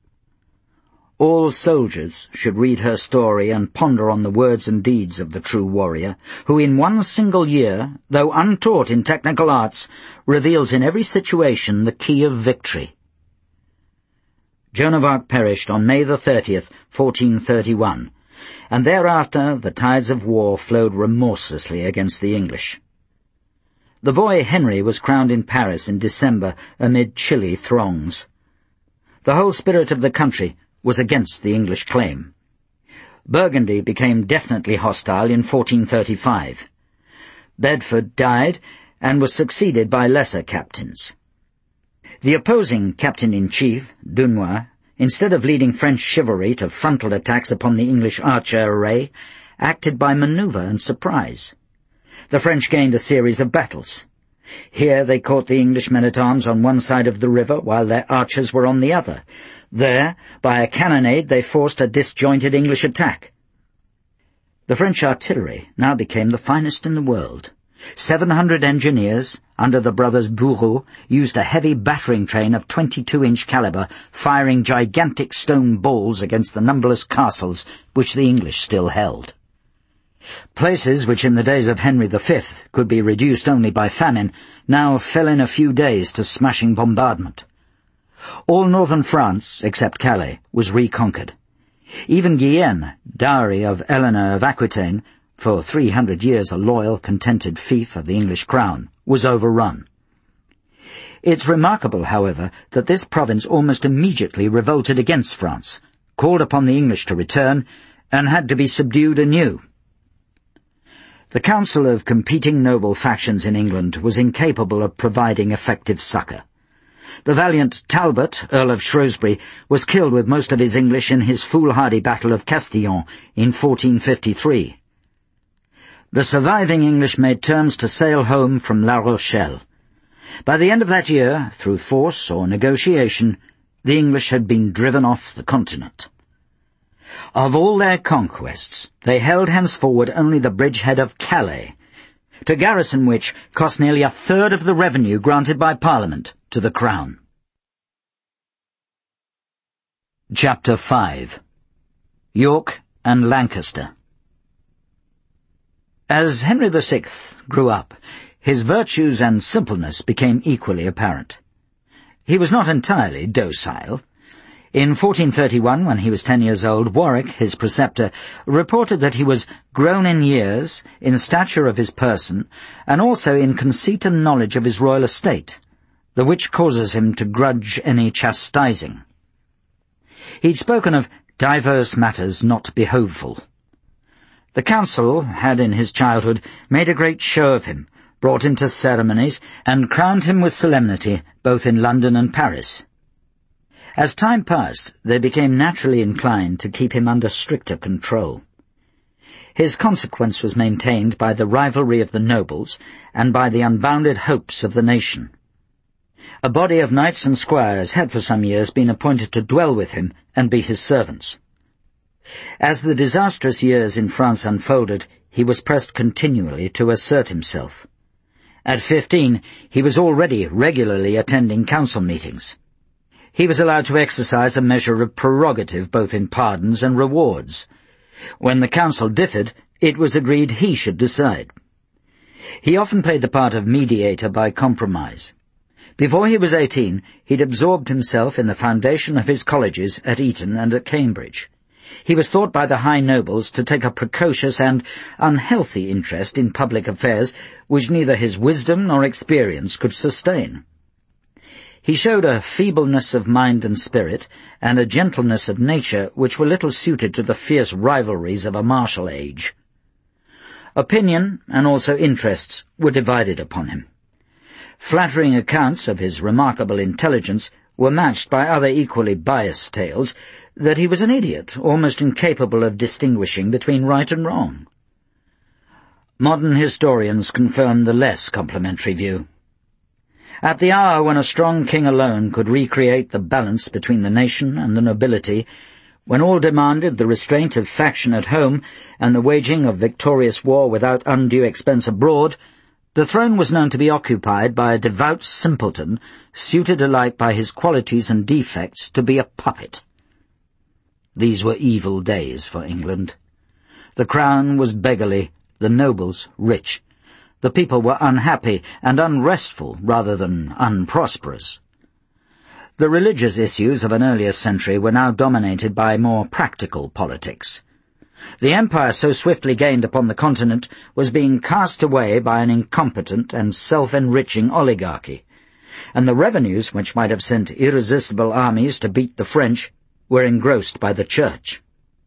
All soldiers should read her story and ponder on the words and deeds of the true warrior, who in one single year, though untaught in technical arts, reveals in every situation the key of victory. Joan of Arc perished on May the thirtieth, fourteen thirty-one, and thereafter the tides of war flowed remorselessly against the English. The boy Henry was crowned in Paris in December amid chilly throngs. The whole spirit of the country was against the English claim. Burgundy became definitely hostile in fourteen thirty-five. Bedford died and was succeeded by lesser captains. The opposing captain-in-chief, Dunois, instead of leading French chivalry to frontal attacks upon the English archer array, acted by manoeuvre and surprise. The French gained a series of battles. Here they caught the English men-at-arms on one side of the river while their archers were on the other. There, by a cannonade, they forced a disjointed English attack. The French artillery now became the finest in the world. Seven hundred engineers, under the brothers Bureau, used a heavy battering train of twenty-two inch caliber, firing gigantic stone balls against the numberless castles which the English still held. Places which in the days of Henry the Fifth could be reduced only by famine now fell in a few days to smashing bombardment. All northern France, except Calais, was reconquered. Even Guienne, dowry of Eleanor of Aquitaine, for three hundred years a loyal, contented fief of the English crown, was overrun. It's remarkable, however, that this province almost immediately revolted against France, called upon the English to return, and had to be subdued anew. The council of competing noble factions in England was incapable of providing effective succour. The valiant Talbot, Earl of Shrewsbury, was killed with most of his English in his foolhardy Battle of Castillon in fourteen fifty-three. The surviving English made terms to sail home from La Rochelle. By the end of that year, through force or negotiation, the English had been driven off the continent. Of all their conquests, they held henceforward only the bridgehead of Calais, to garrison which cost nearly a third of the revenue granted by Parliament to the Crown. Chapter five. York and Lancaster. As Henry the Sixth grew up, his virtues and simpleness became equally apparent. He was not entirely docile. In fourteen thirty-one, when he was ten years old, Warwick, his preceptor, reported that he was grown in years, in stature of his person, and also in conceit and knowledge of his royal estate, the which causes him to grudge any chastising. He'd spoken of divers matters not behoveful. The council had in his childhood made a great show of him, brought him to ceremonies, and crowned him with solemnity both in London and Paris. As time passed, they became naturally inclined to keep him under stricter control. His consequence was maintained by the rivalry of the nobles and by the unbounded hopes of the nation. A body of knights and squires had for some years been appointed to dwell with him and be his servants. As the disastrous years in France unfolded, he was pressed continually to assert himself. At fifteen, he was already regularly attending council meetings. He was allowed to exercise a measure of prerogative both in pardons and rewards. When the council differed, it was agreed he should decide. He often played the part of mediator by compromise. Before he was eighteen, he'd absorbed himself in the foundation of his colleges at Eton and at Cambridge. He was thought by the high nobles to take a precocious and unhealthy interest in public affairs which neither his wisdom nor experience could sustain. He showed a feebleness of mind and spirit, and a gentleness of nature which were little suited to the fierce rivalries of a martial age. Opinion, and also interests, were divided upon him. Flattering accounts of his remarkable intelligence were matched by other equally biased tales that he was an idiot, almost incapable of distinguishing between right and wrong. Modern historians confirm the less complimentary view. At the hour when a strong king alone could recreate the balance between the nation and the nobility, when all demanded the restraint of faction at home and the waging of victorious war without undue expense abroad, the throne was known to be occupied by a devout simpleton, suited alike by his qualities and defects to be a puppet. These were evil days for England. The crown was beggarly, the nobles rich. The people were unhappy and unrestful rather than unprosperous. The religious issues of an earlier century were now dominated by more practical politics. The empire so swiftly gained upon the continent was being cast away by an incompetent and self-enriching oligarchy, and the revenues which might have sent irresistible armies to beat the French were engrossed by the Church.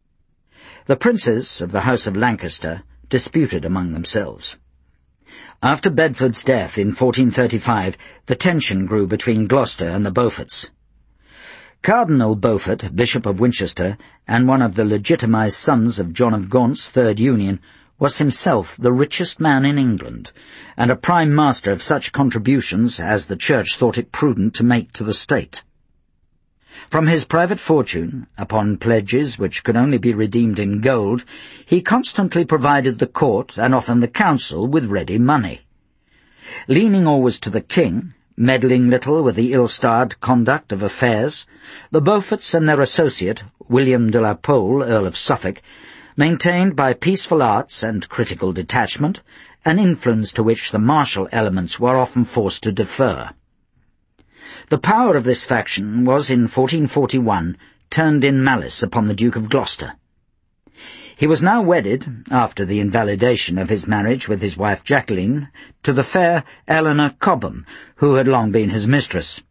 The princes of the House of Lancaster disputed among themselves. After Bedford's death in fourteen thirty-five, the tension grew between Gloucester and the Beauforts. Cardinal Beaufort, Bishop of Winchester, and one of the legitimised sons of John of Gaunt's Third Union, was himself the richest man in England, and a prime master of such contributions as the Church thought it prudent to make to the state. From his private fortune, upon pledges which could only be redeemed in gold, he constantly provided the court, and often the council, with ready money. Leaning always to the king, meddling little with the ill-starred conduct of affairs, the Beauforts and their associate, William de la Pole, Earl of Suffolk, maintained by peaceful arts and critical detachment an influence to which the martial elements were often forced to defer. The power of this faction was in fourteen forty-one turned in malice upon the Duke of Gloucester. He was now wedded, after the invalidation of his marriage with his wife Jacqueline, to the fair Eleanor Cobham, who had long been his mistress.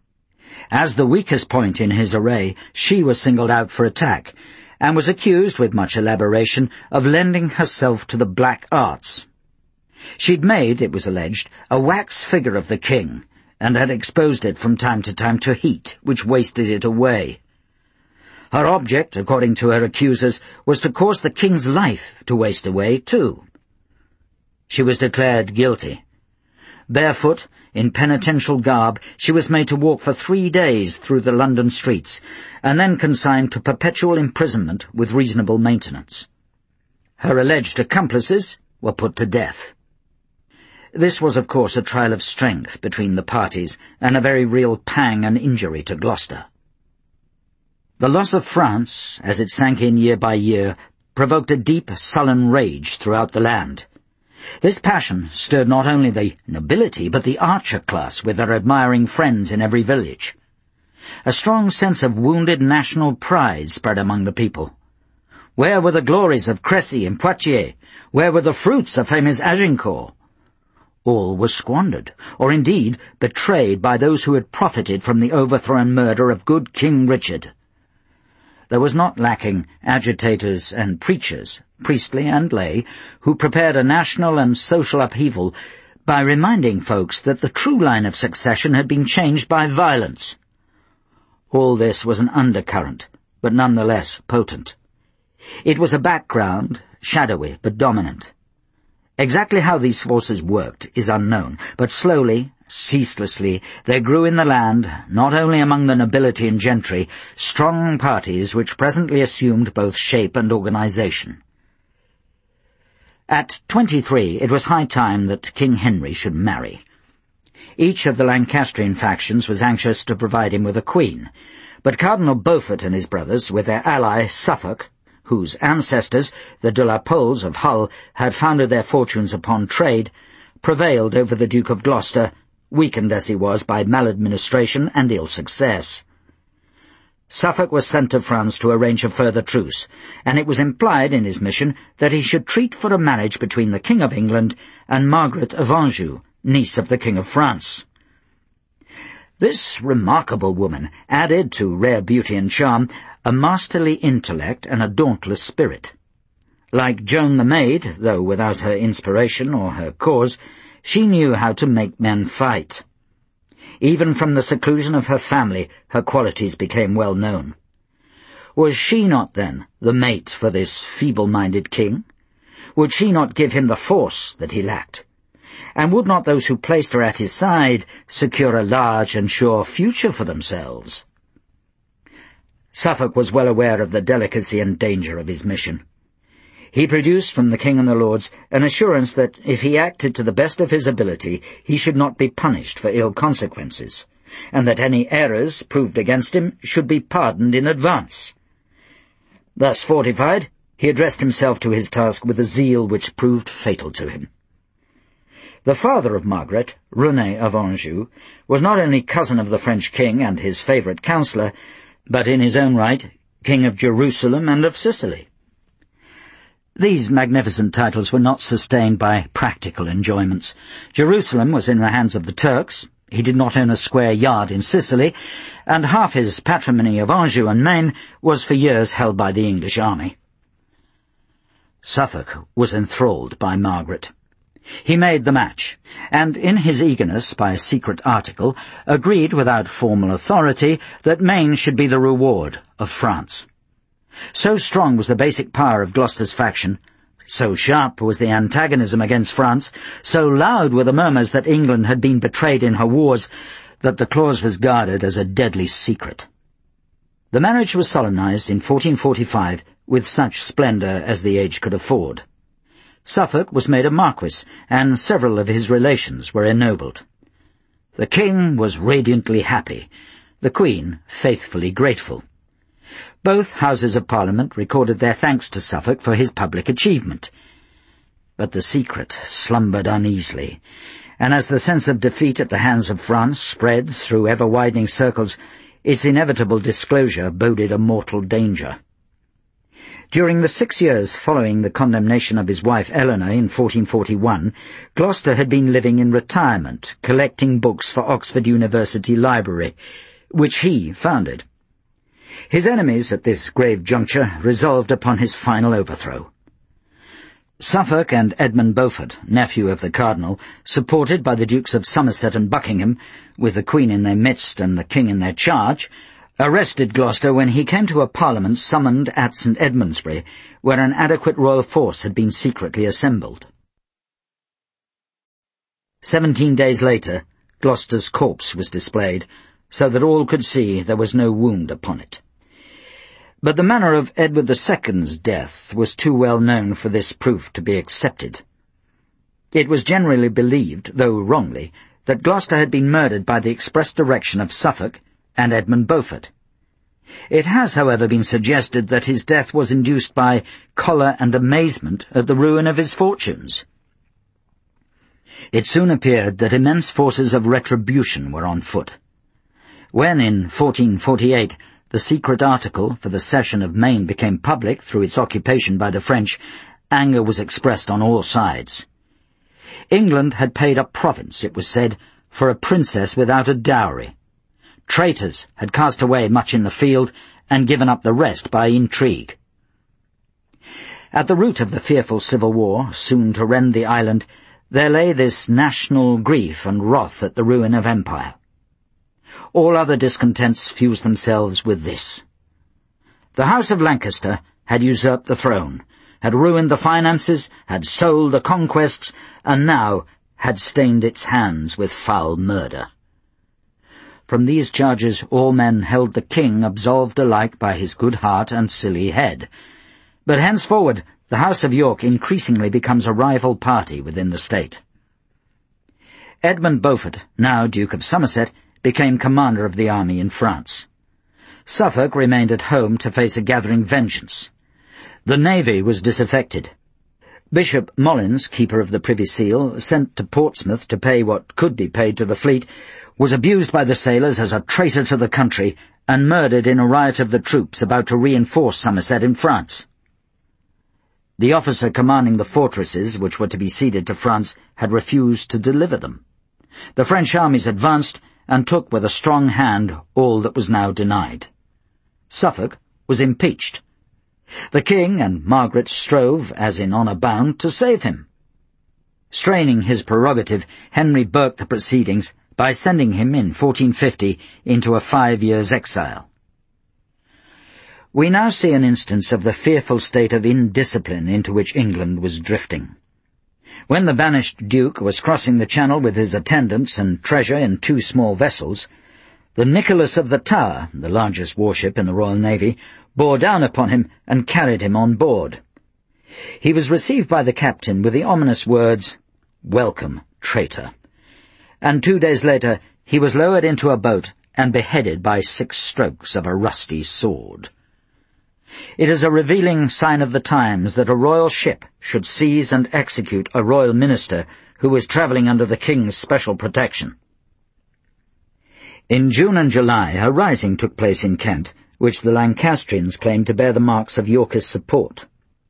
As the weakest point in his array, she was singled out for attack, and was accused, with much elaboration, of lending herself to the black arts. She'd made, it was alleged, a wax figure of the king, and had exposed it from time to time to heat, which wasted it away. Her object, according to her accusers, was to cause the king's life to waste away, too. She was declared guilty. Barefoot, in penitential garb, she was made to walk for three days through the London streets, and then consigned to perpetual imprisonment with reasonable maintenance. Her alleged accomplices were put to death. This was, of course, a trial of strength between the parties, and a very real pang and injury to Gloucester. The loss of France, as it sank in year by year, provoked a deep, sullen rage throughout the land. This passion stirred not only the nobility, but the archer class, with their admiring friends in every village. A strong sense of wounded national pride spread among the people. Where were the glories of Crécy and Poitiers? Where were the fruits of famous Agincourt? All was squandered, or indeed betrayed by those who had profited from the overthrow and murder of good King Richard. There was not lacking agitators and preachers, priestly and lay, who prepared a national and social upheaval by reminding folks that the true line of succession had been changed by violence. All this was an undercurrent, but none the less potent. It was a background, shadowy but dominant. Exactly how these forces worked is unknown, but slowly, ceaselessly, there grew in the land, not only among the nobility and gentry, strong parties which presently assumed both shape and organization. At twenty-three, it was high time that King Henry should marry. Each of the Lancastrian factions was anxious to provide him with a queen, but Cardinal Beaufort and his brothers, with their ally Suffolk, whose ancestors, the de la Poles of Hull, had founded their fortunes upon trade, prevailed over the Duke of Gloucester, weakened as he was by maladministration and ill success. Suffolk was sent to France to arrange a further truce, and it was implied in his mission that he should treat for a marriage between the King of England and Margaret of Anjou, niece of the King of France. This remarkable woman added to rare beauty and charm a masterly intellect and a dauntless spirit. Like Joan the Maid, though without her inspiration or her cause, she knew how to make men fight. Even from the seclusion of her family, her qualities became well known. Was she not, then, the mate for this feeble-minded king? Would she not give him the force that he lacked? And would not those who placed her at his side secure a large and sure future for themselves? Suffolk was well aware of the delicacy and danger of his mission. He produced from the king and the lords an assurance that if he acted to the best of his ability, he should not be punished for ill consequences, and that any errors proved against him should be pardoned in advance. Thus fortified, he addressed himself to his task with a zeal which proved fatal to him. The father of Margaret, René of Anjou, was not only cousin of the French king and his favourite counsellor, but in his own right, King of Jerusalem and of Sicily. These magnificent titles were not sustained by practical enjoyments. Jerusalem was in the hands of the Turks, he did not own a square yard in Sicily, and half his patrimony of Anjou and Maine was for years held by the English army. Suffolk was enthralled by Margaret. He made the match, and in his eagerness by a secret article, agreed without formal authority that Maine should be the reward of France. So strong was the basic power of Gloucester's faction, so sharp was the antagonism against France, so loud were the murmurs that England had been betrayed in her wars, that the clause was guarded as a deadly secret. The marriage was solemnized in fourteen forty-five with such splendour as the age could afford. Suffolk was made a marquis, and several of his relations were ennobled. The king was radiantly happy, the queen faithfully grateful. Both Houses of Parliament recorded their thanks to Suffolk for his public achievement. But the secret slumbered uneasily, and as the sense of defeat at the hands of France spread through ever-widening circles, its inevitable disclosure boded a mortal danger. During the six years following the condemnation of his wife Eleanor in fourteen forty-one, Gloucester had been living in retirement, collecting books for Oxford University Library, which he founded. His enemies at this grave juncture resolved upon his final overthrow. Suffolk and Edmund Beaufort, nephew of the Cardinal, supported by the Dukes of Somerset and Buckingham, with the Queen in their midst and the King in their charge, arrested Gloucester when he came to a parliament summoned at St Edmundsbury, where an adequate royal force had been secretly assembled. Seventeen days later, Gloucester's corpse was displayed, so that all could see there was no wound upon it. But the manner of Edward the Second's death was too well known for this proof to be accepted. It was generally believed, though wrongly, that Gloucester had been murdered by the express direction of Suffolk and Edmund Beaufort. It has, however, been suggested that his death was induced by choler and amazement at the ruin of his fortunes. It soon appeared that immense forces of retribution were on foot. When, in fourteen forty-eight, the secret article for the cession of Maine became public through its occupation by the French, anger was expressed on all sides. England had paid a province, it was said, for a princess without a dowry. Traitors had cast away much in the field and given up the rest by intrigue. At the root of the fearful civil war, soon to rend the island, there lay this national grief and wrath at the ruin of empire. All other discontents fused themselves with this. The House of Lancaster had usurped the throne, had ruined the finances, had sold the conquests, and now had stained its hands with foul murder. From these charges all men held the king absolved alike by his good heart and silly head. But henceforward the House of York increasingly becomes a rival party within the state. Edmund Beaufort, now Duke of Somerset, became commander of the army in France. Suffolk remained at home to face a gathering vengeance. The navy was disaffected. Bishop Molins, keeper of the Privy Seal, sent to Portsmouth to pay what could be paid to the fleet, was abused by the sailors as a traitor to the country and murdered in a riot of the troops about to reinforce Somerset in France. The officer commanding the fortresses which were to be ceded to France had refused to deliver them. The French armies advanced and took with a strong hand all that was now denied. Suffolk was impeached. The king and Margaret strove, as in honour bound, to save him. Straining his prerogative, Henry burked the proceedings by sending him in fourteen fifty into a five years' exile. We now see an instance of the fearful state of indiscipline into which England was drifting. When the banished Duke was crossing the Channel with his attendants and treasure in two small vessels, the Nicholas of the Tower, the largest warship in the Royal Navy, bore down upon him and carried him on board. He was received by the captain with the ominous words, "Welcome, traitor," and two days later he was lowered into a boat and beheaded by six strokes of a rusty sword. It is a revealing sign of the times that a royal ship should seize and execute a royal minister who was travelling under the king's special protection. In June and July, a rising took place in Kent, which the Lancastrians claimed to bear the marks of Yorkist support.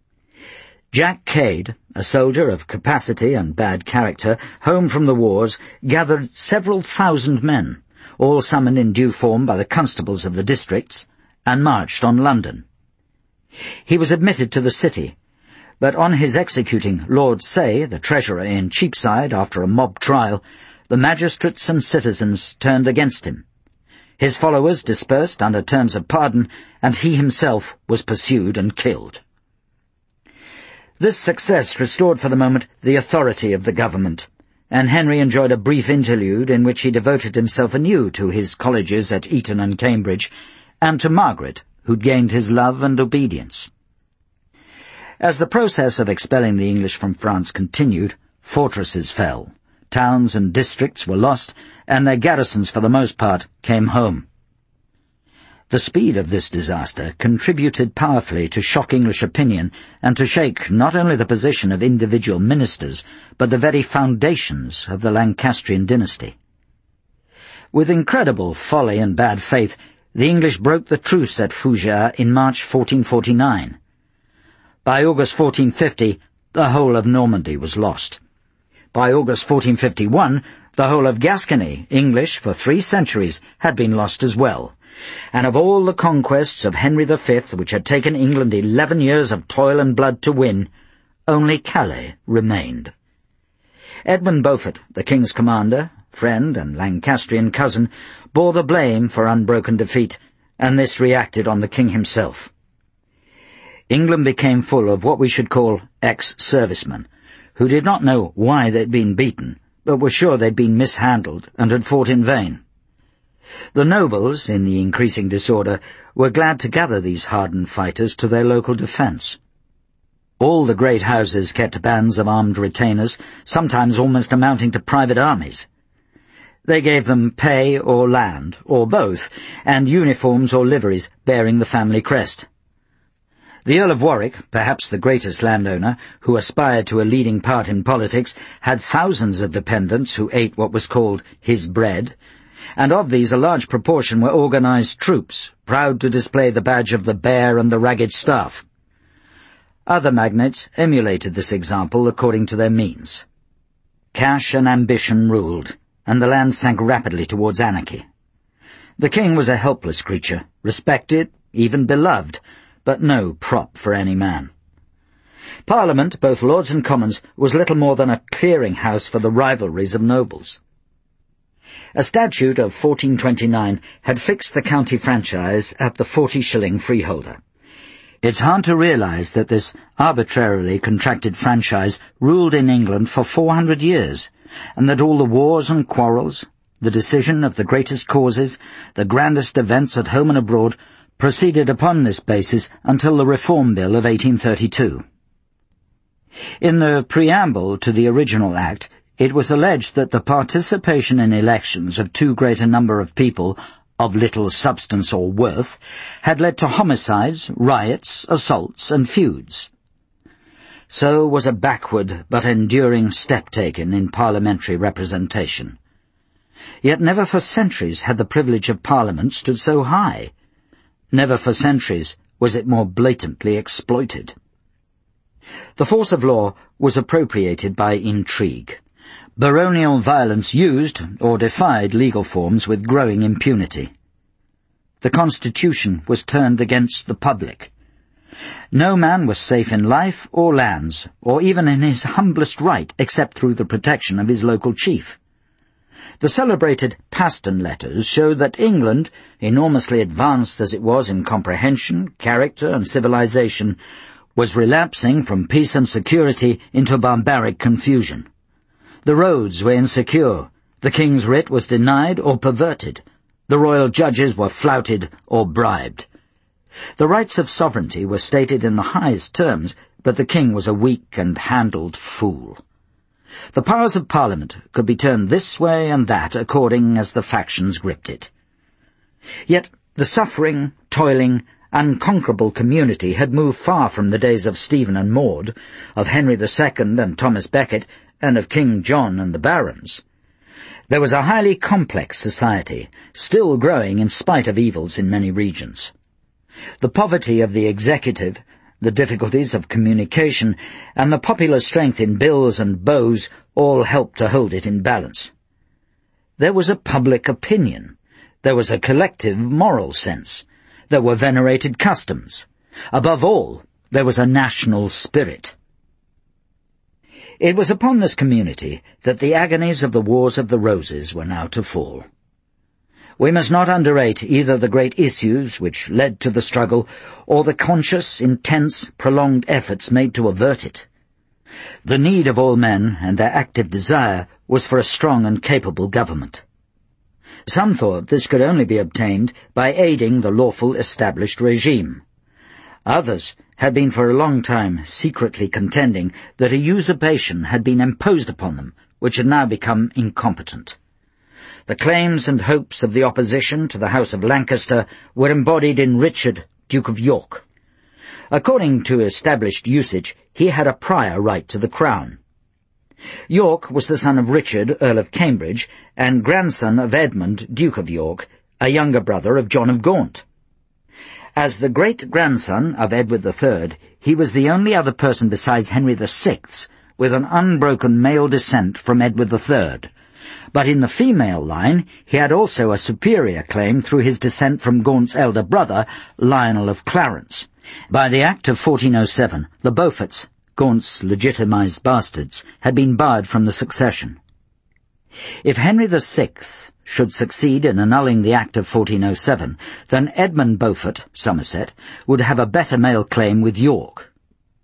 Jack Cade, a soldier of capacity and bad character, home from the wars, gathered several thousand men, all summoned in due form by the constables of the districts, and marched on London. He was admitted to the city, but on his executing Lord Say, the treasurer in Cheapside, after a mob trial, the magistrates and citizens turned against him. His followers dispersed under terms of pardon, and he himself was pursued and killed. This success restored for the moment the authority of the government, and Henry enjoyed a brief interlude in which he devoted himself anew to his colleges at Eton and Cambridge, and to Margaret, who'd gained his love and obedience. As the process of expelling the English from France continued, fortresses fell, towns and districts were lost, and their garrisons, for the most part, came home. The speed of this disaster contributed powerfully to shock English opinion and to shake not only the position of individual ministers, but the very foundations of the Lancastrian dynasty. With incredible folly and bad faith, the English broke the truce at Fougères in March fourteen forty-nine. By August fourteen fifty, the whole of Normandy was lost. By August fourteen fifty-one, the whole of Gascony, English for three centuries, had been lost as well. And of all the conquests of Henry the Fifth, which had taken England eleven years of toil and blood to win, only Calais remained. Edmund Beaufort, the king's commander, friend and Lancastrian cousin, bore the blame for unbroken defeat, and this reacted on the king himself. England became full of what we should call ex-servicemen, who did not know why they'd been beaten, but were sure they'd been mishandled and had fought in vain. The nobles, in the increasing disorder, were glad to gather these hardened fighters to their local defence. All the great houses kept bands of armed retainers, sometimes almost amounting to private armies. They gave them pay or land, or both, and uniforms or liveries bearing the family crest. The Earl of Warwick, perhaps the greatest landowner, who aspired to a leading part in politics, had thousands of dependents who ate what was called his bread, and of these a large proportion were organised troops, proud to display the badge of the Bear and the Ragged Staff. Other magnates emulated this example according to their means. Cash and ambition ruled, and the land sank rapidly towards anarchy. The king was a helpless creature, respected, even beloved, but no prop for any man. Parliament, both Lords and Commons, was little more than a clearing-house for the rivalries of nobles. A statute of fourteen twenty-nine had fixed the county franchise at the forty-shilling freeholder. It's hard to realize that this arbitrarily contracted franchise ruled in England for four hundred years, and that all the wars and quarrels, the decision of the greatest causes, the grandest events at home and abroad, proceeded upon this basis until the Reform Bill of eighteen thirty-two. In the preamble to the original Act, it was alleged that the participation in elections of too great a number of people, of little substance or worth, had led to homicides, riots, assaults, and feuds. So was a backward but enduring step taken in parliamentary representation. Yet never for centuries had the privilege of Parliament stood so high. Never for centuries was it more blatantly exploited. The force of law was appropriated by intrigue. Baronial violence used or defied legal forms with growing impunity. The Constitution was turned against the public. No man was safe in life or lands, or even in his humblest right, except through the protection of his local chief. The celebrated Paston Letters showed that England, enormously advanced as it was in comprehension, character, and civilization, was relapsing from peace and security into barbaric confusion. The roads were insecure, the king's writ was denied or perverted, the royal judges were flouted or bribed. The rights of sovereignty were stated in the highest terms, but the king was a weak and handled fool. The powers of Parliament could be turned this way and that according as the factions gripped it. Yet the suffering, toiling, unconquerable community had moved far from the days of Stephen and Maud, of Henry the Second and Thomas Becket, and of King John and the barons. There was a highly complex society, still growing in spite of evils in many regions. The poverty of the executive, the difficulties of communication, and the popular strength in bills and bows all helped to hold it in balance. There was a public opinion. There was a collective moral sense. There were venerated customs. Above all, there was a national spirit. It was upon this community that the agonies of the Wars of the Roses were now to fall. We must not underrate either the great issues which led to the struggle or the conscious, intense, prolonged efforts made to avert it. The need of all men and their active desire was for a strong and capable government. Some thought this could only be obtained by aiding the lawful established regime. Others had been for a long time secretly contending that a usurpation had been imposed upon them, which had now become incompetent. The claims and hopes of the opposition to the House of Lancaster were embodied in Richard, Duke of York. According to established usage, he had a prior right to the crown. York was the son of Richard, Earl of Cambridge, and grandson of Edmund, Duke of York, a younger brother of John of Gaunt. As the great-grandson of Edward the Third, he was the only other person besides Henry the Sixth with an unbroken male descent from Edward the Third. But in the female line, he had also a superior claim through his descent from Gaunt's elder brother, Lionel of Clarence. By the Act of fourteen oh seven, the Beauforts, Gaunt's legitimized bastards, had been barred from the succession. If Henry the Sixth should succeed in annulling the Act of fourteen oh seven, then Edmund Beaufort, Somerset, would have a better male claim with York.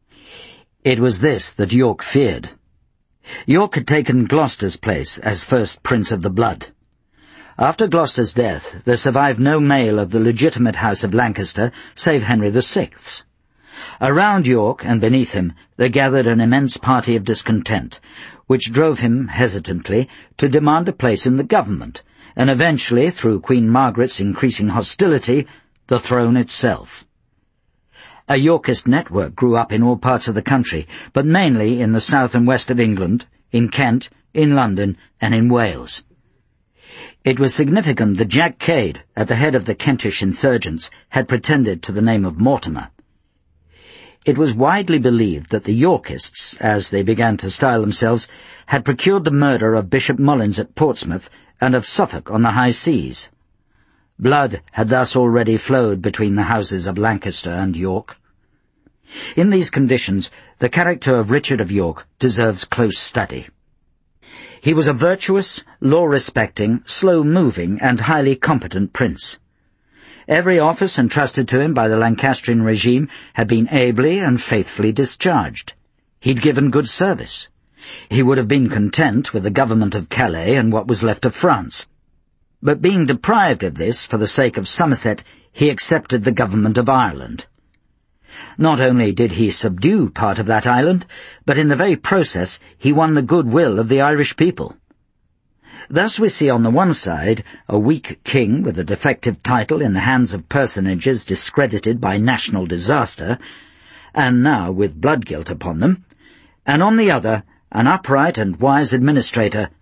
It was this that York feared. York had taken Gloucester's place as first Prince of the Blood. After Gloucester's death, there survived no male of the legitimate House of Lancaster save Henry the Sixth. Around York and beneath him there gathered an immense party of discontent, which drove him, hesitantly, to demand a place in the government, and eventually, through Queen Margaret's increasing hostility, the throne itself. A Yorkist network grew up in all parts of the country, but mainly in the south and west of England, in Kent, in London, and in Wales. It was significant that Jack Cade, at the head of the Kentish insurgents, had pretended to the name of Mortimer. It was widely believed that the Yorkists, as they began to style themselves, had procured the murder of Bishop Mullins at Portsmouth and of Suffolk on the high seas. Blood had thus already flowed between the houses of Lancaster and York. In these conditions, the character of Richard of York deserves close study. He was a virtuous, law-respecting, slow-moving, and highly competent prince. Every office entrusted to him by the Lancastrian regime had been ably and faithfully discharged. He'd given good service. He would have been content with the government of Calais and what was left of France. But being deprived of this for the sake of Somerset, he accepted the government of Ireland. Not only did he subdue part of that island, but in the very process he won the goodwill of the Irish people. Thus we see on the one side a weak king with a defective title in the hands of personages discredited by national disaster, and now with blood guilt upon them, and on the other an upright and wise administrator